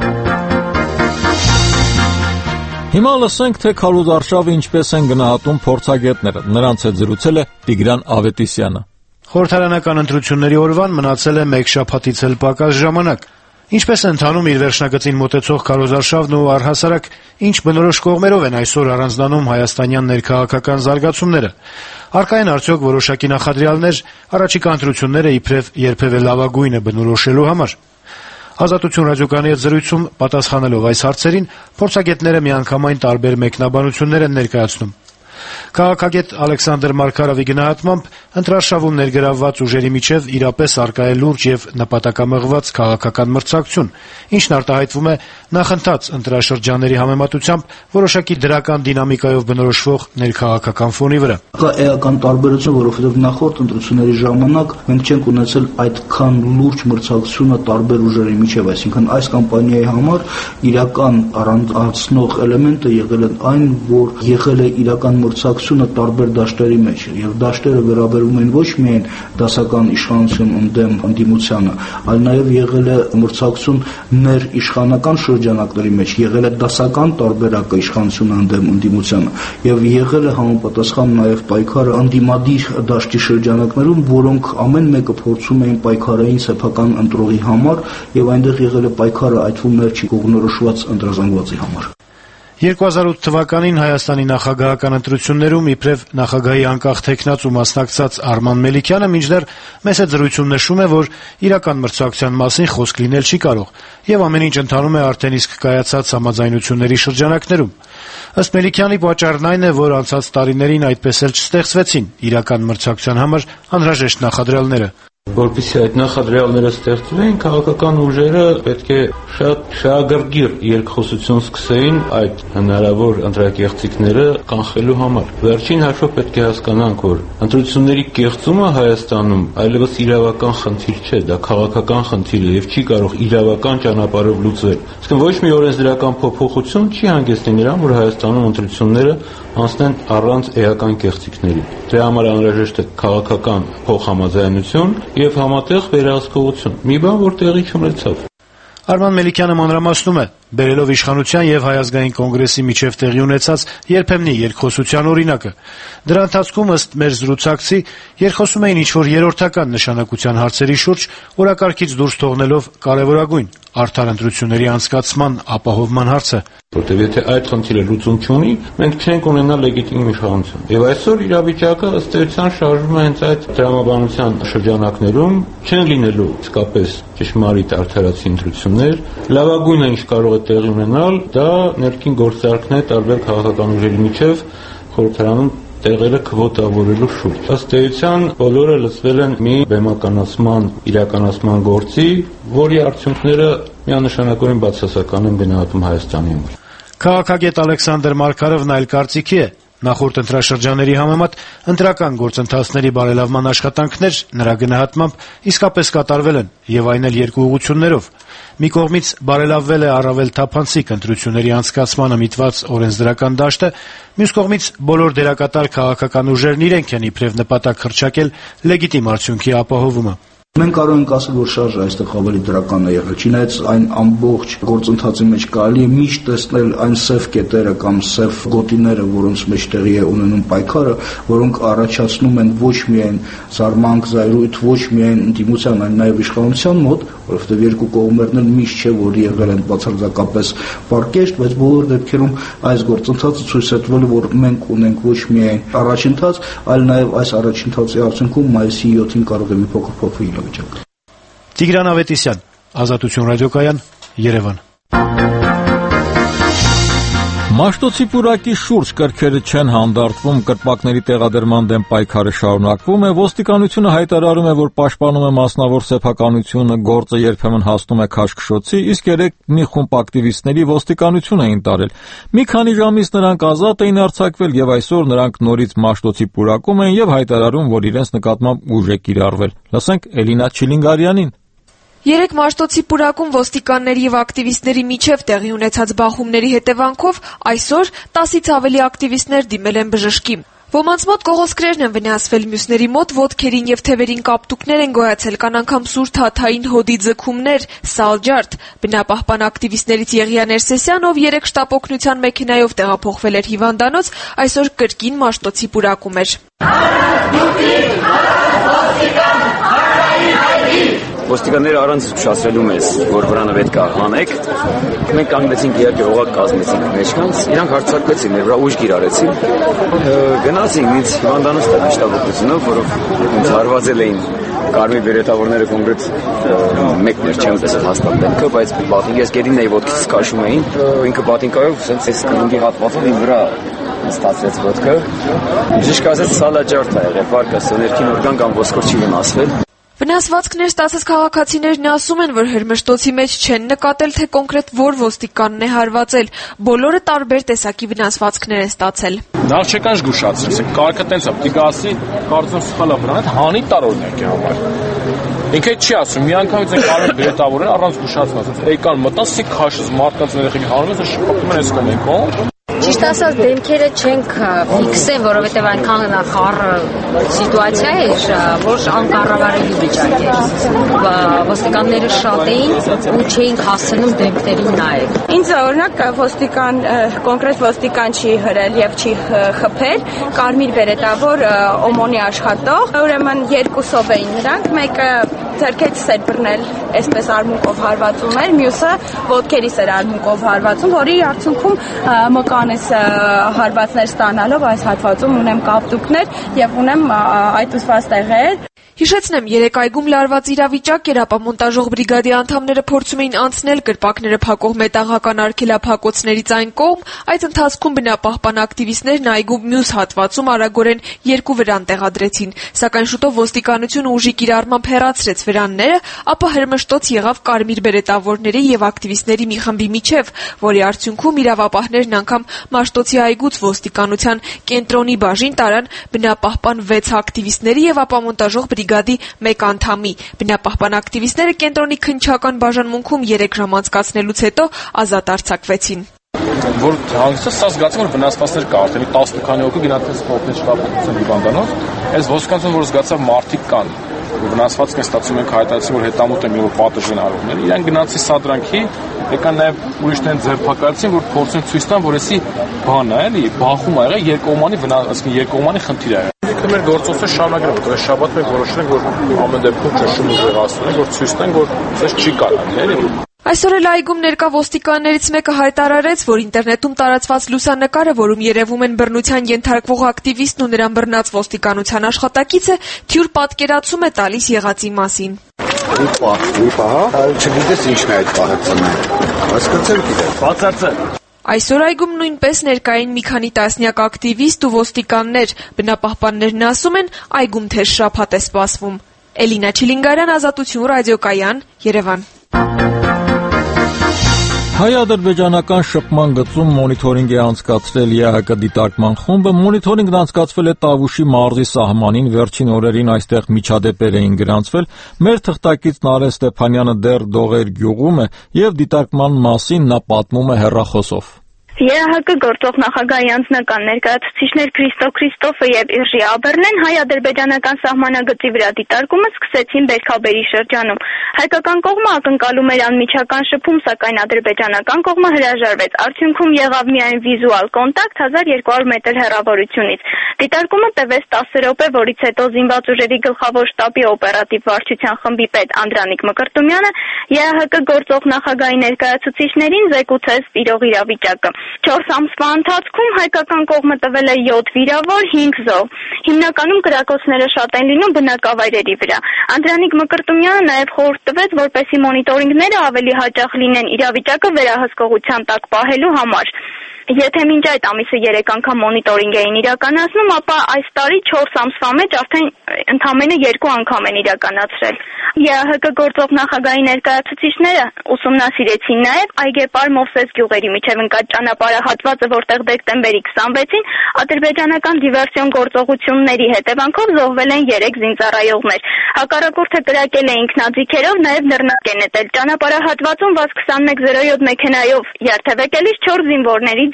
Հիմա լսենք, թե քարոզարշավը ինչպես են գնահատում փորձագետները։ Նրանց հետ զրուցել է Տիգրան Ավետիսյանը։ Խորհրդարանական ընտրությունների օրվան մնացել է մեկ շաբաթից էլ պակաս ժամանակ։ Ինչպես է ընթանում իր վերջնագծին մոտեցող քարոզարշավն ու առհասարակ ինչ բնորոշ կողմերով են այսօր առանձնանում հայաստանյան ներքաղաքական զարգացումները։ Առկա են արդյոք որոշակի նախադրյալներ առաջիկա ընտրությունները իբրև երբևէ լավագույնը բնորոշելու համար։ Ազատություն ռադիոկայանի հետ զրույցում պատասխանելով այս հարցերին փորձագետները միանգամայն տարբեր մեկնաբանություններ են ներկայացնում։ Քաղաքագետ Ալեքսանդր Մարկարովի գնահատմամբ ընտրարշավում ներգրավված ուժերի միջև իրապես առկա է լուրջ եւ նպատակամղված քաղաքական մրցակցություն, ինչն արտահայտվում է նախընթաց ընտրաշրջանների համեմատությամբ որոշակի դրական դինամիկայով բնորոշվող ներքաղաքական ֆոնի վրա։ Կա էական տարբերություն, որովհետեւ նախորդ ընտրությունների ժամանակ մենք չենք ունեցել այդքան լուրջ մրցակցությունը տարբեր ուժերի միջև, այսինքն այս կամպանիայի համար իրական առանցնող էլեմենտը եղել է այն, որ եղել է իրական մրցակցությունը տարբեր դաշտերի մեջ, եւ դաշտերը վերաբերում են ոչ միայն դասական իշխանություն ընդդեմ ընդդիմությանը, այլ նաեւ եղել է մրցակցություն ներ իշխանական շրջանակների մեջ, եղել է դասական տարբերակը իշխանությունը ընդդեմ ընդդիմությանը, եւ եղել է համապատասխան նաեւ պայքարը ընդդիմադիր դաշտի շրջանակներում, որոնք ամեն մեկը փորձում էին պայքարային սեփական ընտրողի համար, եւ այնտեղ եղել է պայքարը այդ ֆոնների կողմնորոշված ընտրազանգվածի համար։ երկու հազար ութ թվականին Հայաստանի նախագահական ընտրություններում իբրև նախագահի անկախ թեկնածու մասնակցած Արման Մելիքյանը մինչդեռ մեծ զրույցում նշում է, որ իրական մրցակցության մասին խոսք լինել չի կարող, եւ ամեն ինչ ընթանում է արդեն իսկ կայացած համաձայնությունների շրջանակներում։ Ըստ Մելիքյանի պատճառն այն է, որ անցած տարիներին այդպես էլ չստեղծվեցին իրական մրցակցության համար անհրաժեշտ նախադրյալները։ Որպեսզի այդ նախադրյալները ստեղծվեն, քաղաքական ուժերը պետք է շատ շահագրգիռ երկխոսություն սկսեին այդ հնարավոր ընտրակեղծիքները կանխելու համար։ Վերջին հաշվով պետք է հասկանանք, որ ընտրությունների կեղծումը Հայաստանում այլևս իրավական խնդիր չէ, դա քաղաքական խնդիր է եւ չի կարող իրավական ճանապարհով լուծվել։ Իսկ ոչ մի օրենսդրական փոփոխություն չի հանգեցնի նրան, որ Հայաստանում ընտրությունները անցնեն առանց էական կեղծիքների։ Դրա համար անհրաժեշտ է քաղաքական փոխհամաձայնություն եւ համատեղ վերահսկողություն։ Մի բան, որ տեղի չունեցավ։ Արման Մելիքյանը մանրամասնում է, բերելով իշխանության եւ Հայ ազգային կոնգրեսի միջև տեղի ունեցած երբեմնի երկխոսության օրինակը։ Դրա ընթացքում ըստ մեր զրուցակցի երկխոսում էին ինչ-որ երրորդական նշանակության հարցերի շուրջ, օրակարգից դուրս թողնելով կարևորագույն արդար ընտրությունների անցկացման ապահովման հարցը։ Որտեւ եթե այդ խնդիրը լուծում չունի, մենք չենք ունենա լեգիտիմ իշխանություն։ Եվ այսօր իրավիճակը ըստ էության շարժվում է հենց այդ դրամաբանության շրջանակներում, չեն լինելու իսկապես ճշմարիտ արդարացի ընտրություններ, լավագույնը ինչ կարող է տեղի ունենալ, դա ներքին գործարքն է տարբեր քաղաքական ուժերի միջև խորհրդարանում տեղերը քվոտավորելու շուրջ։ Ըստ էության բոլորը լծվել են մի բեմականացման, իրականացման գործի, որի արդյունքները միանշանակորեն բացասական են գնահատում Հայաստանի համար։ Քաղաքագետ Ալեքսանդր Մարկարովն այլ կարծիքի է։ Նախորդ ընտրաշրջանների համեմատ ընտրական գործընթացների բարելավման աշխատանքներ նրա գնահատմամբ իսկապես կատարվել են եւ այն էլ երկու ուղղություններով։ Մի կողմից բարելավվել է առավել թափանցիկ ընտրությունների անցկացմանը միտված օրենսդրական դաշտը, մյուս կողմից բոլոր դերակատար քաղաքական ուժերն իրենք են իբրև նպատակ հռչակել լեգիտիմ արդյունքի ապահովումը։ Մենք կարող ենք ասել, որ շարժը այստեղ ավելի դրական է եղել։ Չնայած այն ամբողջ գործընթացի մեջ կարելի է միշտ տեսնել այն սև կետերը կամ սև գոտիները, որոնց մեջ տեղի է ունենում պայքարը, որոնք առաջացնում են ոչ միայն զարմանք, զայրույթ, ոչ միայն ընդդիմության, այլ նաև իշխանության մոտ, որովհետև երկու կողմերն էլ միշտ չէ, որ եղել են բացարձակապես պարկեշտ, բայց բոլոր դեպքերում այս գործընթացը ցույց է տվել, որ մենք ունենք ոչ միայն առաջընթաց, այլ նաև այս առաջընթացի արդյունքում մայիսի յոթին կարող է մի փոքր փոխվել իրավիճակը։ Տիգրան Ավետիսյան, Ազատություն ռադիոկայան, Երևան։ Մաշտոցի պուրակի շուրջ կրքերը չեն հանդարտվում, կրպակների տեղադրման դեմ պայքարը շարունակվում է, ոստիկանությունը հայտարարում է, որ պաշտպանում է մասնավոր սեփականությունը, գործը երբեմն հասնում է քաշքշոցի, իսկ երեք մի խումբ ակտիվիստների ոստիկանություն էին տարել։ Մի քանի ժամից նրանք ազատ էին արձակվել եւ այսօր նրանք նորից Մաշտոցի պուրակում են եւ հայտարարում, որ իրենց նկատմամբ ուժ է կիրառվել։ Լսենք Էլինա Չիլինգարյանին։ Երեք Մաշտոցի պուրակում ոստիկանների եւ ակտիվիստների միջև տեղի ունեցած բախումների հետևանքով այսօր տասից ավելի ակտիվիստներ դիմել են բժշկի։ Ոմանց մոտ կողոսկրերն են վնասվել, մյուսների մոտ ոտքերին եւ թևերին կապտուկներ են գոյացել, կան անգամ սուր թաթային հոդի ձգումներ, սալջարդ։ Բնապահպան ակտիվիստներից Եղիա Ներսեսյան, ով երեք շտապօգնության մեքենայով տեղափոխվել էր հիվանդանոց, այսօր կրկին Մաշտոցի պուրակում էր։ Ոստիկանները առանց զգուշացրելու մեզ, որ վրանը պետք է հանեք, մենք կանգնեցինք իհարկե օղակ կազմեցինք մեջքանց, իրանք հարցակվեցին, մեր վրա ուժ կիրառեցին, գնացինք ինձ հիվանդանոց տեղ շտապօգնությունով, որով ինձ հարվածել էին կարմիր բերետավորները կոնկրետ մեկն էր, չեմ տեսել հաստատ դեմքը, բայց պատինք ես գերին էի ոտքից քաշում էին, ինքը պատինկայով սենց էս կնունգի հատվածով իմ վրա ստացվեց ոտքը, ճիշտ ասած սալաջարդ է եղել, պարկը սոներքին օրգան կամ ոսկոր չի վնասվել։ Վնասվածքներ ստացած քաղաքացիներն ասում են, որ Հրմշտոցի մեջ չեն նկատել, թե կոնկրետ որ ոստիկանն է հարվածել։ Բոլորը տարբեր տեսակի վնասվածքներ են ստացել։ Նախ չեկան զգուշացրեցին, կարգը տենց է, պիտի ասի, կարծում սխալ է վրան, հանի տարօրինակ է համար։ Ինքը չի ասում, մի անգամից են կարմիր բերետավորներ առանց զգուշացնած, եկան մտան, սի քաշից մարդկանց երեխեքի հանում են, շփոթում են այս կողմեն։ Ճիշտ ասած դեմքերը չենք ֆիքսեն, որովհետև այնքան խառը սիտուացիա էր, որ անկառավարելի վիճակ էր։ Ոստիկանները շատ էին ու չէինք հասցնում դեմքերին նայել։ Ինձ օրինակ ոստիկան կոնկրետ ոստիկան չի հրել եւ չի խփել, կարմիր բերետավոր օմոնի աշխատող, ուրեմն երկուսով էին նրանք, մեկը ձեռքերից էր բռնել, այսպես արմունկով հարվածում էր, մյուսը ոտքերից էր արմունկով հարվածում, որի արդյունքում մկան այս հարվածներ ստանալով այս հատվածում ունեմ կապտուկներ եւ ունեմ այդ ուսված տեղեր։ Հիշեցնեմ, երեք այգում լարված իրավիճակ էր, ապա մոնտաժող բրիգադի անդամները փորձում էին անցնել կրպակները փակող մետաղական արգելափակոցներից այն կողմ, այդ ընթացքում բնապահպան ակտիվիստներն այգու մյուս հատվածում արագորեն երկու վրան տեղադրեցին, սակայն շուտով ոստիկանությունը ուժի կիրառմամբ հեռացրեց վրանները, ապա հրմշտոց եղավ կարմիր բերետավորների եւ ակտիվիստների մի խմբի միջև, որի արդյունքում իրավապահներն անգամ Մաշտոցի այգուց ոստիկանության կենտրոնի բաժին տարան բնապահպան վեց ակտիվիստների եւ ապա մոնտաժող բրիգադի մեկ անդամի։ Բնապահպան ակտիվիստները կենտրոնի քննչական բաժանմունքում երեք ժամ անցկացնելուց հետո ազատ արձակվեցին։ Որ հանգստը սա զգացում որ վնասվածքներ կա, արդեն տասն քանի հոգի գնացել սպորտի շտապօգնության հիվանդանոց, այս ոստիկանությունը որ զգացավ մարդիկ կան, վնասվածքն է ստացում ենք հայտարարեցին որ հետամուտ է մի որ պատժ են արողները, իրեն գնացի սադրանքի, եկան նաև ուրիշներն ձերբակալեցին, որ փորձեն ցույց տան, որ էսի բան է, էլի, բախում ա եղել երկկողմանի վնաս, ասենք երկկողմանի խնդիր է։ Ինքը մեր գործողությունը շարունակել է, այս շաբաթ մենք որոշել ենք, որ ամեն դեպքում ճշում ուժեղացնում ենք, որ ցույց տանք, որ այս չի կարելի, էլի։ Այսօր էլ այգում ներկա ոստիկաններից մեկը հայտարարեց, որ ինտերնետում տարածված լուսանկարը, որում երևում են բռնության ենթարկվող ակտիվիստն ու նրան բռնած ոստիկանության աշխատակիցը, թյուր պատկերացում է տալիս եղածի մասին։ Մի պահ, մի պահ, չգիտես ինչն է այդ պահը ծնάει։ Հասկացել գիտես։ Բացարձակ։ Այսօր այգում նույնպես ներկային մի քանի տասնյակ ակտիվիստ ու ոստիկաններ, բնապահպաններն ասում են, այգում թեժ շաբաթ է սպասվում։ Էլինա Չիլինգարյան, Ազատություն, ռադիոկայան, Երևան։ Հայ-ադրբեջանական շփման գծում մոնիթորինգ է անցկացրել ԵԱՀԿ դիտարկման խումբը, մոնիթորինգն անցկացվել է Տավուշի մարզի սահմանին, վերջին օրերին այստեղ միջադեպեր էին գրանցվել, մեր թղթակից Նարեն Ստեփանյանը դեռ Դողեր գյուղում է եւ դիտարկման մասին նա պատմում է հեռախոսով։ ԵԱՀԿ գործող նախագահի անձնական ներկայացուցիչներ Քրիստո Քրիստոֆը եւ Իռժի Աբերնեն հայ-ադրբեջանական սահմանագծի վրա դիտարկումը սկսեցին Բերքաբերի շրջանում։ Հայկական կողմը ակնկալում էր անմիջական շփում, սակայն ադրբեջանական կողմը հրաժարվեց։ Արդյունքում եղավ միայն վիզուալ կոնտակտ հազար երկու հարյուր մետր հեռավորությունից։ Դիտարկումը տևեց տասը րոպե, որից հետո զինված ուժերի գլխավոր շտաբի օպերատիվ վարչության խմբի պետ Անդրանիկ Մկրտումյանը ԵԱՀԿ գործող նախագահի ներկայացուցիչներին զեկուցեց տիրող իրավիճակը։ Չորս ամսվա ընթացքում հայկական կողմը տվել է յոթ վիրավոր, հինգ զոհ։ Հիմնականում կրակոցները շատ են լինում բնակավայրերի վրա։ Անդրանիկ Մկրտումյանը նաև խորհուրդ տվեց, որպեսզի մոնիտորինգները ավելի հաճախ լինեն իրավիճակը վերահսկողության տակ պահելու համար։ Եթե մինչ այդ ամիսը երեք անգամ մոնիտորինգ էին իրականացնում, ապա այս տարի չորս ամսվա մեջ արդեն ընդամենը երկու անգամ են իրականացրել։ ԵԱՀԿ գործող նախագահի ներկայացուցիչները ուսումնասիրեցին նաև Այգեպար Մովսես գյուղերի միջև ընկած ճանապարհահատվածը, որտեղ դեկտեմբերի քսանվեցին ադրբեջանական դիվերսիոն գործողությունների հետևանքով զոհվել են երեք զինծառայողներ։ Հակառակորդը կրակել է ինքնաձիգերով, նաև նռնակ է նետել։ Ճանապարհահատվածում վազ քսանմեկ զրո յոթ մեքենայով երթևեկելիս չորս զինվորների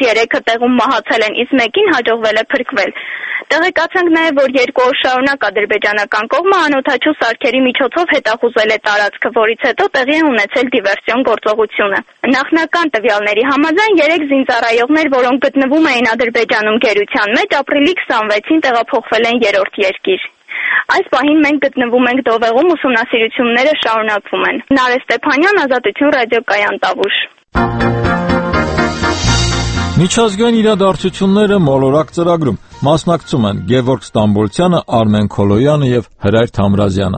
երեքը տեղում մահացել են, իսկ մեկին հաջողվել է փրկվել։ Տեղեկացանք նաև, որ երկու օր շարունակ ադրբեջանական կողմը անօդաչու սարքերի միջոցով հետախուզել է տարածքը, որից հետո տեղի է ունեցել դիվերսիոն գործողությունը։ Նախնական տվյալների համաձայն երեք զինծառայողներ, որոնք գտնվում էին Ադրբեջանում գերության մեջ, ապրիլի քսանվեցին տեղափոխվել են երրորդ երկիր։ Այս պահին մենք գտնվում ենք Դովեղում, ուսումնասիրությունները շարունակվում են։ Նարէ Ստեփանյան, Ազատություն ռադիոկայան, Տավուշ։ Միջազգային իրադարձությունները մոլորակ ծրագրում մասնակցում են Գևորգ Ստամբոլցյանը, Արմեն Քոլոյանը եւ Հրայր Թամրազյանը։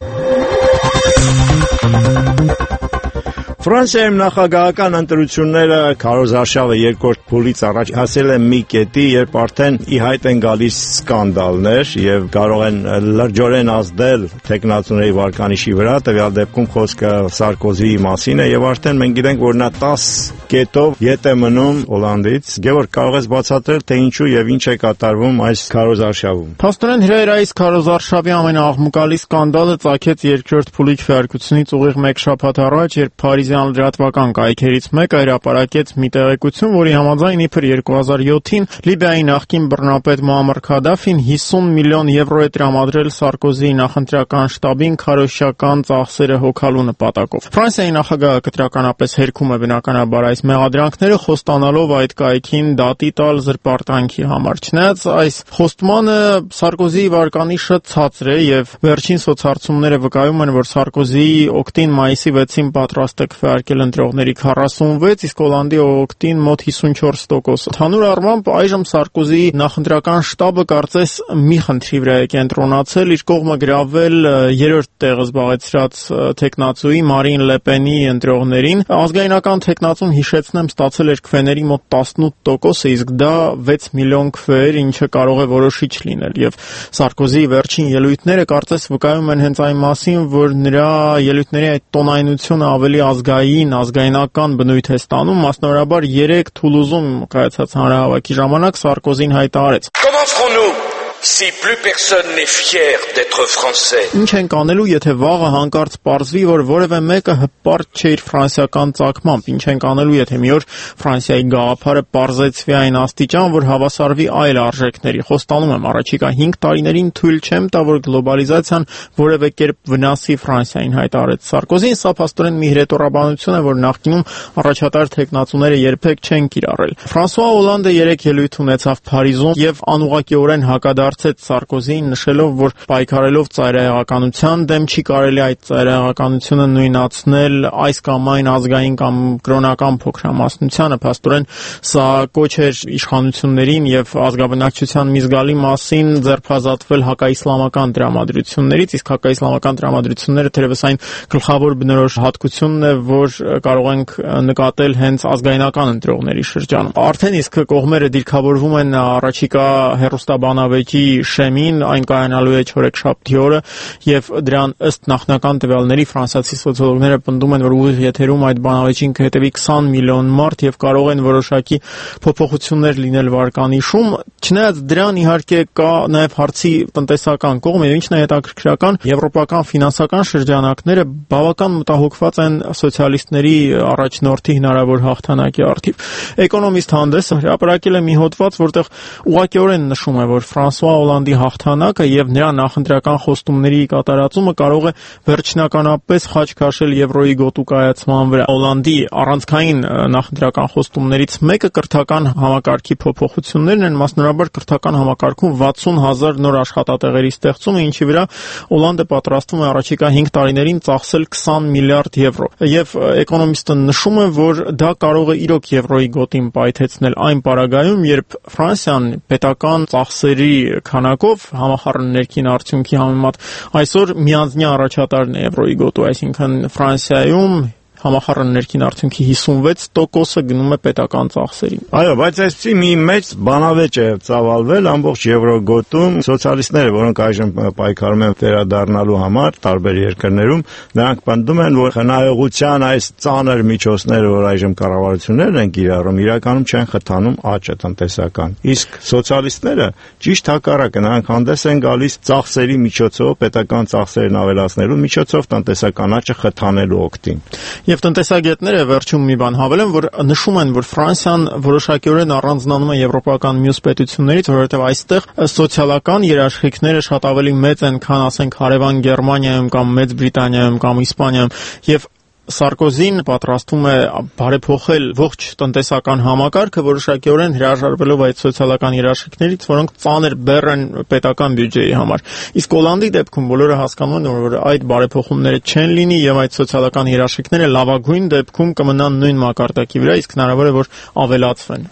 Ֆրանսիայում նախագահական ընտրությունները քարոզարշավը երկրորդ փուլից առաջ հասել է մի կետի, երբ արդեն ի հայտ են գալիս սկանդալներ եւ կարող են լրջորեն ազդել տեխնացուների վարկանիշի վրա, տվյալ դեպքում խոսքը Սարկոզիի մասին է եւ արդեն մենք գիտենք, որ նա տասը կետով ետ է մնում Հոլանդից։ Գևորգ, կարող ես բացատրել, թե ինչու եւ ինչ է կատարվում այս քարոզարշավում։ Փաստորեն Հրայր, այս քարոզարշավի ամենաաղմուկալի սկանդալը ծագեց երկրորդ փուլի քվեարկությունից ուղիղ մեկ շաբաթ առաջ, երբ Փարիզյան լրատվական կայքերից մեկը հրապարակեց մի տեղեկություն, որի համաձայն իբր երկու հազար յոթին Լիբիայի նախկին բռնապետ Մուամմար Քադաֆին հիսուն միլիոն եվրո է տրամադրել Սարկոզիի նախընտրական շտաբին քարոզչական ծախսերը հոգալու նպատակով։ Ֆրանսիայի նախագահը կտրականապես հերքում է բնականաբար այս մեղադրանքները, խոստանալով այդ կայքին դատի տալ զրպարտանքի համար։ Չնայած այս խոստմանը Սարկոզիի վարկանիշը ցածր է եւ վերջին սոցհարցումները վկայում են, որ Սարկոզիի օգտին մայիսի վեցին պատրաստ է քվեարկել ընտրողների քառասունվեց, իսկ Հոլանդի օգտին մոտ հիսունչորս տոկոս։ Ընդհանուր առմամբ այժմ Սարկոզիի նախընտրական շտաբը կարծես մի խնդրի վրա է կենտրոնացել, իր կողմը գրավել երրորդ տեղը զբաղեցրած տեխնացուի Մարին Լեպենի ընտրողներին։ Ազգայնական տեխնացուն հիշեցնեմ, ստացել էր քվեների մոտ տասնութ տոկոսը, իսկ դա վեց միլիոն քվե էր, ինչը կարող է որոշիչ լինել։ Եվ Սարկոզիի վերջին ելույթները կարծես վկայում են հենց այն մասին, որ նրա ելույթների այդ տոնայնությունը ավելի ազգային, ազգայնական բնույթ է ստանում, մասնավորաբար երեք Թուլուզում կայացած հանրահավաքի ժամանակ Սարկոզին հայտարարեց. Si plus personne n'est fier d'être français. Ինչ ենք անելու, եթե վաղը հանկարծ պարզվի, որ որևէ մեկը հպարտ չէ իր ֆրանսիական ծագմամբ։ Ինչ ենք անելու, եթե մի օր Ֆրանսիայի գաղափարը պարզեցվի այն աստիճան, որ հավասարվի այլ արժեքների։ Խոստանում եմ, առաջիկա հինգ տարիներին թույլ չեմ տա, որ գլոբալիզացիան որևէ կերպ վնասի Ֆրանսիային, հայտարարեց Սարկոզին։ Սա փաստորեն մի հրետորաբանություն է, որ նախկինում առաջատար տեխնացուները երբեք չեն կիրառել։ Ֆրանսուଆ Հոլանդը երեք ելույթ ունեցավ Փարիզում եւ անուղղակիորեն հակադարձ Սարկոզին, նշելով, որ պայքարելով ծայրահեղականության դեմ չի կարելի այդ ծայրահեղականությունը նույնացնել այս կամ այն ազգային կամ կրոնական փոքրամասնությանը։ Փաստորեն սա կոչ էր իշխանություններին եւ ազգաբնակչության մի զգալի մասին ձերբազատվել հակաիսլամական տրամադրություններից, իսկ հակաիսլամական տրամադրությունները թերևս այն գլխավոր բնորոշ հատկությունն է, որ կարող ենք նկատել հենց ազգայնական ընտրողների շրջանում։ Արդեն իսկ կողմերը դիրքավորվում են առաջիկա հերոստաբանավեճի շեմին, այն կայանալու է չորեքշաբթի օրը եւ դրան ըստ նախնական տվյալների ֆրանսիացի սոցիոլոգները պնդում են, որ ուղիղ եթերում այդ բանավեճին կհետևի քսան միլիոն մարդ եւ կարող են որոշակի փոփոխություններ լինել վարկանիշում։ Չնայած դրան իհարկե կա նաեւ հարցի տնտեսական կողմ եւ ինչն է հետաքրքրական, եվրոպական ֆինանսական շրջանակները բավական մտահոգված են սոցիալիստների առաջնորդի հնարավոր հաղթանակի առթիվ։ Էկոնոմիստ հանդեսը հրապարակել է մի հոդված, որտեղ ուղղակիորեն նշում է, որ Ֆրանսուଆ Հոլանդի հաղթանակը եւ նրա նախընտրական խոստումների կատարածումը կարող է վերջնականապես խաչ քաշել եվրոյի գոտու կայացման վրա։ Հոլանդի առանցքային նախընտրական խոստումներից մեկը կրթական համակարգի փոփոխություններն են, մասնավորաբար կրթական համակարգում վաթսուն հազար նոր աշխատատեղերի ստեղծումը, ինչի վրա Հոլանդը պատրաստվում է առաջիկա հինգ տարիներին ծախսել քսան միլիարդ եվրո։ Եվ էկոնոմիստը նշում է, որ դա կարող է իրոք եվրոյի գոտին պայթեցնել այն պարագայում, երբ Ֆրանսիան պետական ծախսերի քանակով համախառն ներքին արդյունքի համեմատ այսօր միանձնյա առաջատարն է եվրոյի գոտու, այսինքն Ֆրանսիայում համախառն ներքին արդյունքի հիսունվեց տոկոսը գնում է պետական ծախսերին։ Այո, բայց այսպեսի մի մեծ բանավեճ է ծավալվել ամբողջ Եվրոգոտում։ Սոցիալիստները, որոնք այժմ պայքարում են վերադառնալու համար տարբեր երկրներում, նրանք պնդում են, որ խնայողության այս ծանր միջոցները, որ այժմ կառավարություններն են կիրառում, իրականում չեն խթանում աճը տնտեսական։ Իսկ սոցիալիստները ճիշտ հակառակը, նրանք հանդես են գալիս ծախսերի միջոցով, պետական ծախսերն ավելացնելու միջոցով տնտեսական աճը խթանելու օգտին։ Եվ տնտեսագետները վերջում մի բան հավելեն, որ նշում են, որ Ֆրանսիան որոշակիորեն առանձնանում է եվրոպական մյուս պետություններից, որովհետև այստեղ սոցիալական երաշխիքները շատ ավելի մեծ են, քան ասենք հարևան Գերմանիայում կամ Մեծ Բրիտանիայում կամ Իսպանիայում, եւ Սարկոզին պատրաստվում է բարեփոխել ողջ տնտեսական համակարգը, որոշակիորեն հրաժարվելով այդ սոցիալական երաշխիքներից, որոնք ծանր բեռ են պետական բյուջեի համար։ Իսկ Հոլանդի դեպքում բոլորը հասկանում են, որ այդ բարեփոխումները չեն լինի եւ այդ սոցիալական երաշխիքները լավագույն դեպքում կմնան նույն մակարդակի վրա, իսկ հնարավոր է, որ ավելացվեն։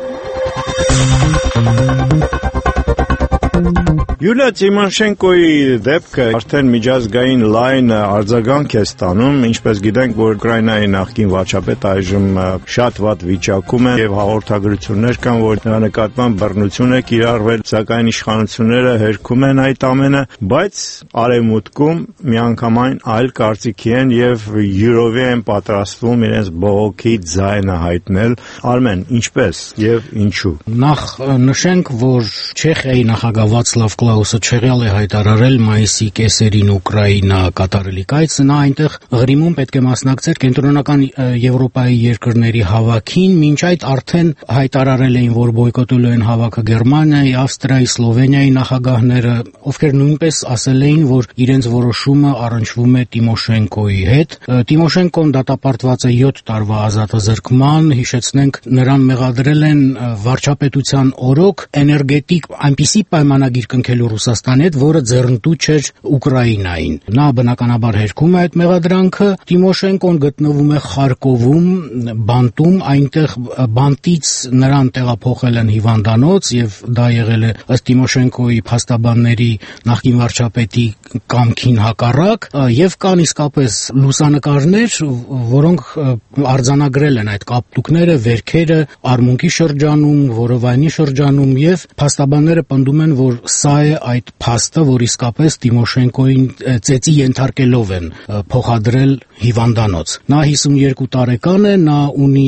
Յուլիա Տիմոշենկոյի դեպքը արդեն միջազգային լայն արձագանք է ստանում, ինչպես գիտենք, որ Ուկրաինայի նախկին վարչապետը այժմ շատ վատ վիճակում է եւ հաղորդագրություններ կան, որ նրա նկատմամբ բռնություն է կիրառվել, սակայն իշխանությունները հերքում են այդ ամենը, բայց արևմուտքում միանգամայն այլ կարծիքի են եւ յուրովի են պատրաստվում իրենց բողոքի ձայնը հայտնել։ Արմեն, ինչպես եւ ինչու։ Նախ նշենք, որ Չեխիայի նախագահ Վացլավ Կլաուսը չեղյալ է հայտարարել մայիսի կեսերին Ուկրաինա կատարելի կայցը, նա այնտեղ Ղրիմում պետք է մասնակցեր կենտրոնական Եվրոպայի երկրների հավաքին, մինչ այդ արդեն հայտարարել էին, որ բոյկոտելու են հավաքը Գերմանիայի, Ավստրիայի, Սլովենիայի նախագահները, ովքեր նույնպես ասել էին, որ իրենց որոշումը առնչվում է Տիմոշենկոյի հետ։ Տիմոշենկոն դատապարտված է յոթ տարվա ազատազրկման, հիշեցնենք, նրան մեղադրել են վարչապետության օրոք էներգետիկ այնպիսի պայմանագիր կնքելու Ռուսաստանի հետ, որը ձեռնտու չէր Ուկրաինային։ Նա բնականաբար հերքում է այդ մեղադրանքը։ Տիմոշենկոն գտնվում է Խարկովում, բանտում, այնտեղ բանտից նրան տեղափոխել են հիվանդանոց եւ դա եղել է ըստ Տիմոշենկոյի փաստաբանների նախկին վարչապետի կամքին հակառակ, եւ կան իսկապես լուսանկարներ, որոնք արձանագրել են այդ կապտուկները, վերքերը արմունկի շրջանում, որովայնի շրջանում եւ փաստաբանները պնդում են, որ սա է այդ փաստը, որ իսկապես Տիմոշենկոյին ծեծի ենթարկելով են փոխադրել հիվանդանոց։ Նա հիսունյոթ տարեկան է, նա ունի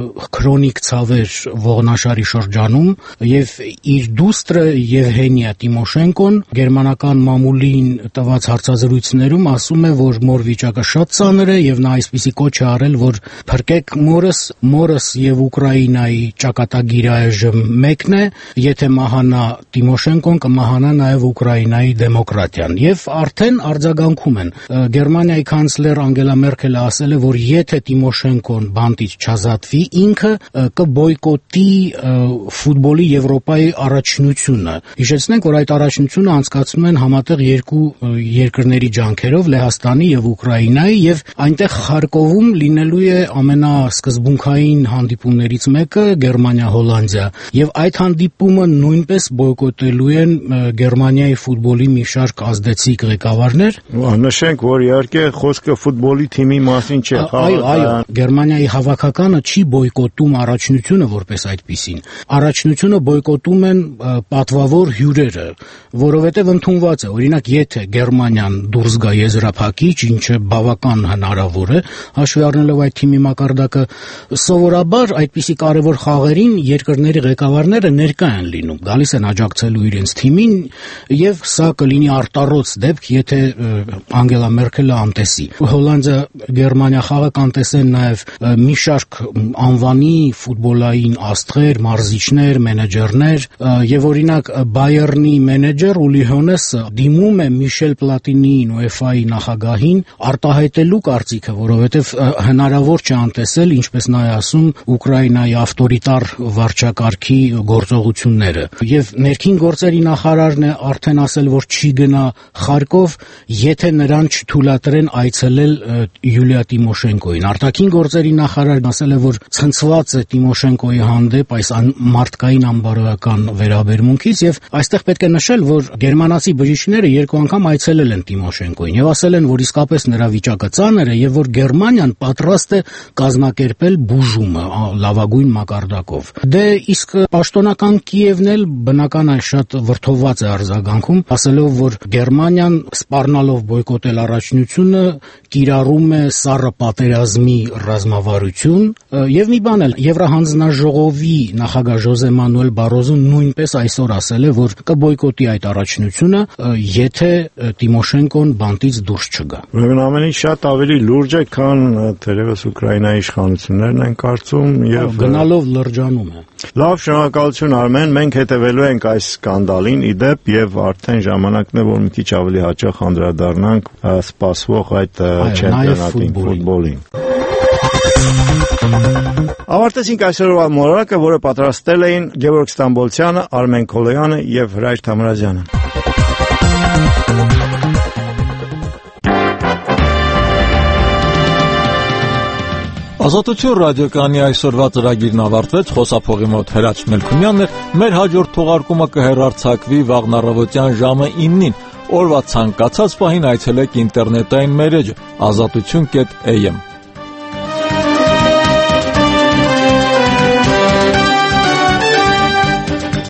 քրոնիկ ցավեր ողնաշարի շրջանում եւ իր դուստրը Եվգենիա Տիմոշենկոն գերմանական մամուլին տված հարցազրույցներում ասում է, որ մոր վիճակը շատ ծանր է եւ նա այսպիսի կոչ է արել, որ փրկեք մորս, մորս եւ Ուկրաինայի ճակատագիրը այժմ մեկն է, եթե մահանա Տիմոշենկոն կմահանա նաև Ուկրաինայի դեմոկրատիան եւ արդեն արձագանքում են։ Գերմանիայի կանցլեր Անգելա Մերքելը ասել է, որ եթե Տիմոշենկոն բանտից չազատվի, ինքը կբոյկոտի ֆուտբոլի Եվրոպայի առաջնությունը։ Հիշեցնենք, որ այդ առաջնությունը անցկացնում են համատեղ երկու երկրների ջանքերով՝ Լեհաստանի եւ Ուկրաինայի, եւ այնտեղ Խարկովում լինելու է ամենասկզբունքային հանդիպումներից մեկը Գերմանիա-Հոլանդիա, եւ այդ հանդիպումը նույնպես բոյկոտելու են Գերմանիայի ֆուտբոլի մի շարք ազդեցիկ ղեկավարներ։ Նշենք, որ իհարկե խոսքը ֆուտբոլի թիմի մասին չէ։ Այո, այո, Գերմանիայի հավաքականը չի բոյկոտում առաջնությունը որպես այդպիսին։ Առաջնությունը բոյկոտում են պատվավոր հյուրերը, որովհետև ընդունված է, օրինակ, եթե Գերմանիան դուրս գա եզրափակիչ, ինչը բավական հնարավոր է, հաշվի առնելով այդ թիմի մակարդակը, սովորաբար այդպիսի կարևոր խաղերին երկրների ղեկավարները ներկա են լինում, գալիս են աջակցելու իրենց թիմին, եւ սա կլինի արտառոց դեպք, եթե Անգելա Մերքելը անտեսի։ Հոլանդիա Գերմանիա խաղը կանտեսեն նաեւ մի շարք անվանի ֆուտբոլային աստղեր, մարզիչներ, մենեջերներ, եւ օրինակ Բայերնի մենեջեր Ուլի Հոնեսը դիմում է Միշել Պլատինիին, UEFA-ի նախագահին, արտահայտելու կարծիքը, որովհետեւ հնարավոր չէ անտեսել, ինչպես նա է ասում, Ուկրաինայի ավտորիտար վարչակարգի գործողությունները։ Եվ ներքին գործերի նախարարն է արդեն ասել, որ չի գնա Խարկով, եթե նրան չթույլատրեն այցելել Յուլիա Տիմոշենկոյին։ Արտաքին գործերի նախարարն ասել է, որ ցնցված է Տիմոշենկոյի հանդեպ այս մարդկային անբարոյական վերաբերմունքից, եւ այստեղ պետք է նշել, որ գերմանացի բժիշկները երկու անգամ այցելել են Տիմոշենկոյին եւ ասել են, որ իսկապես նրա վիճակը ծանր է եւ որ Գերմանիան պատրաստ է կազմակերպել բուժումը լավագույն մակարդակով։ Դե իսկ պաշտոնական Կիևն էլ բնական է շատ վրդովված նեղացած է արձագանքում, ասելով, որ Գերմանիան սպառնալով բոյկոտել առաջնությունը կիրառում է սառը պատերազմի ռազմավարություն, եւ մի բան էլ Եվրահանձնաժողովի նախագահ Ժոզե Մանուել Բարոզոն նույնպես այսօր ասել է, որ կբոյկոտի այդ առաջնությունը, եթե Տիմոշենկոն բանտից դուրս չգա։ Ուրեմն ամեն ինչ շատ ավելի լուրջ է, քան թերևս Ուկրաինայի իշխանություններն են կարծում եւ գնալով լրջանում է։ Լավ, շնորհակալություն Արմեն, մենք հետևելու ենք այս սկանդալին իդեպ եւ արդեն ժամանակն է, որ մի քիչ ավելի հաճախ անդրադառնանք սպասվող այդ չեմպիոնատին, ֆուտբոլին։ Ավարտեցինք այսօրվա մոլորակը, որը պատրաստել էին Գևորգ Ստամբոլցյանը, Արմեն Քոլոյանը եւ Հրայր Թամրազյանը։ Ազատություն ռադիոկայանի այսօրվա ծրագիրն ավարտվեց, խոսափողի մոտ Հրաչ Մելքումյանն էր, մեր հաջորդ թողարկումը կհեռարձակվի վաղն առավոտյան ժամը իննին, օրվա ցանկացած պահին այցելեք ինտերնետային մեր էջը ազատություն կետ էյ էմ։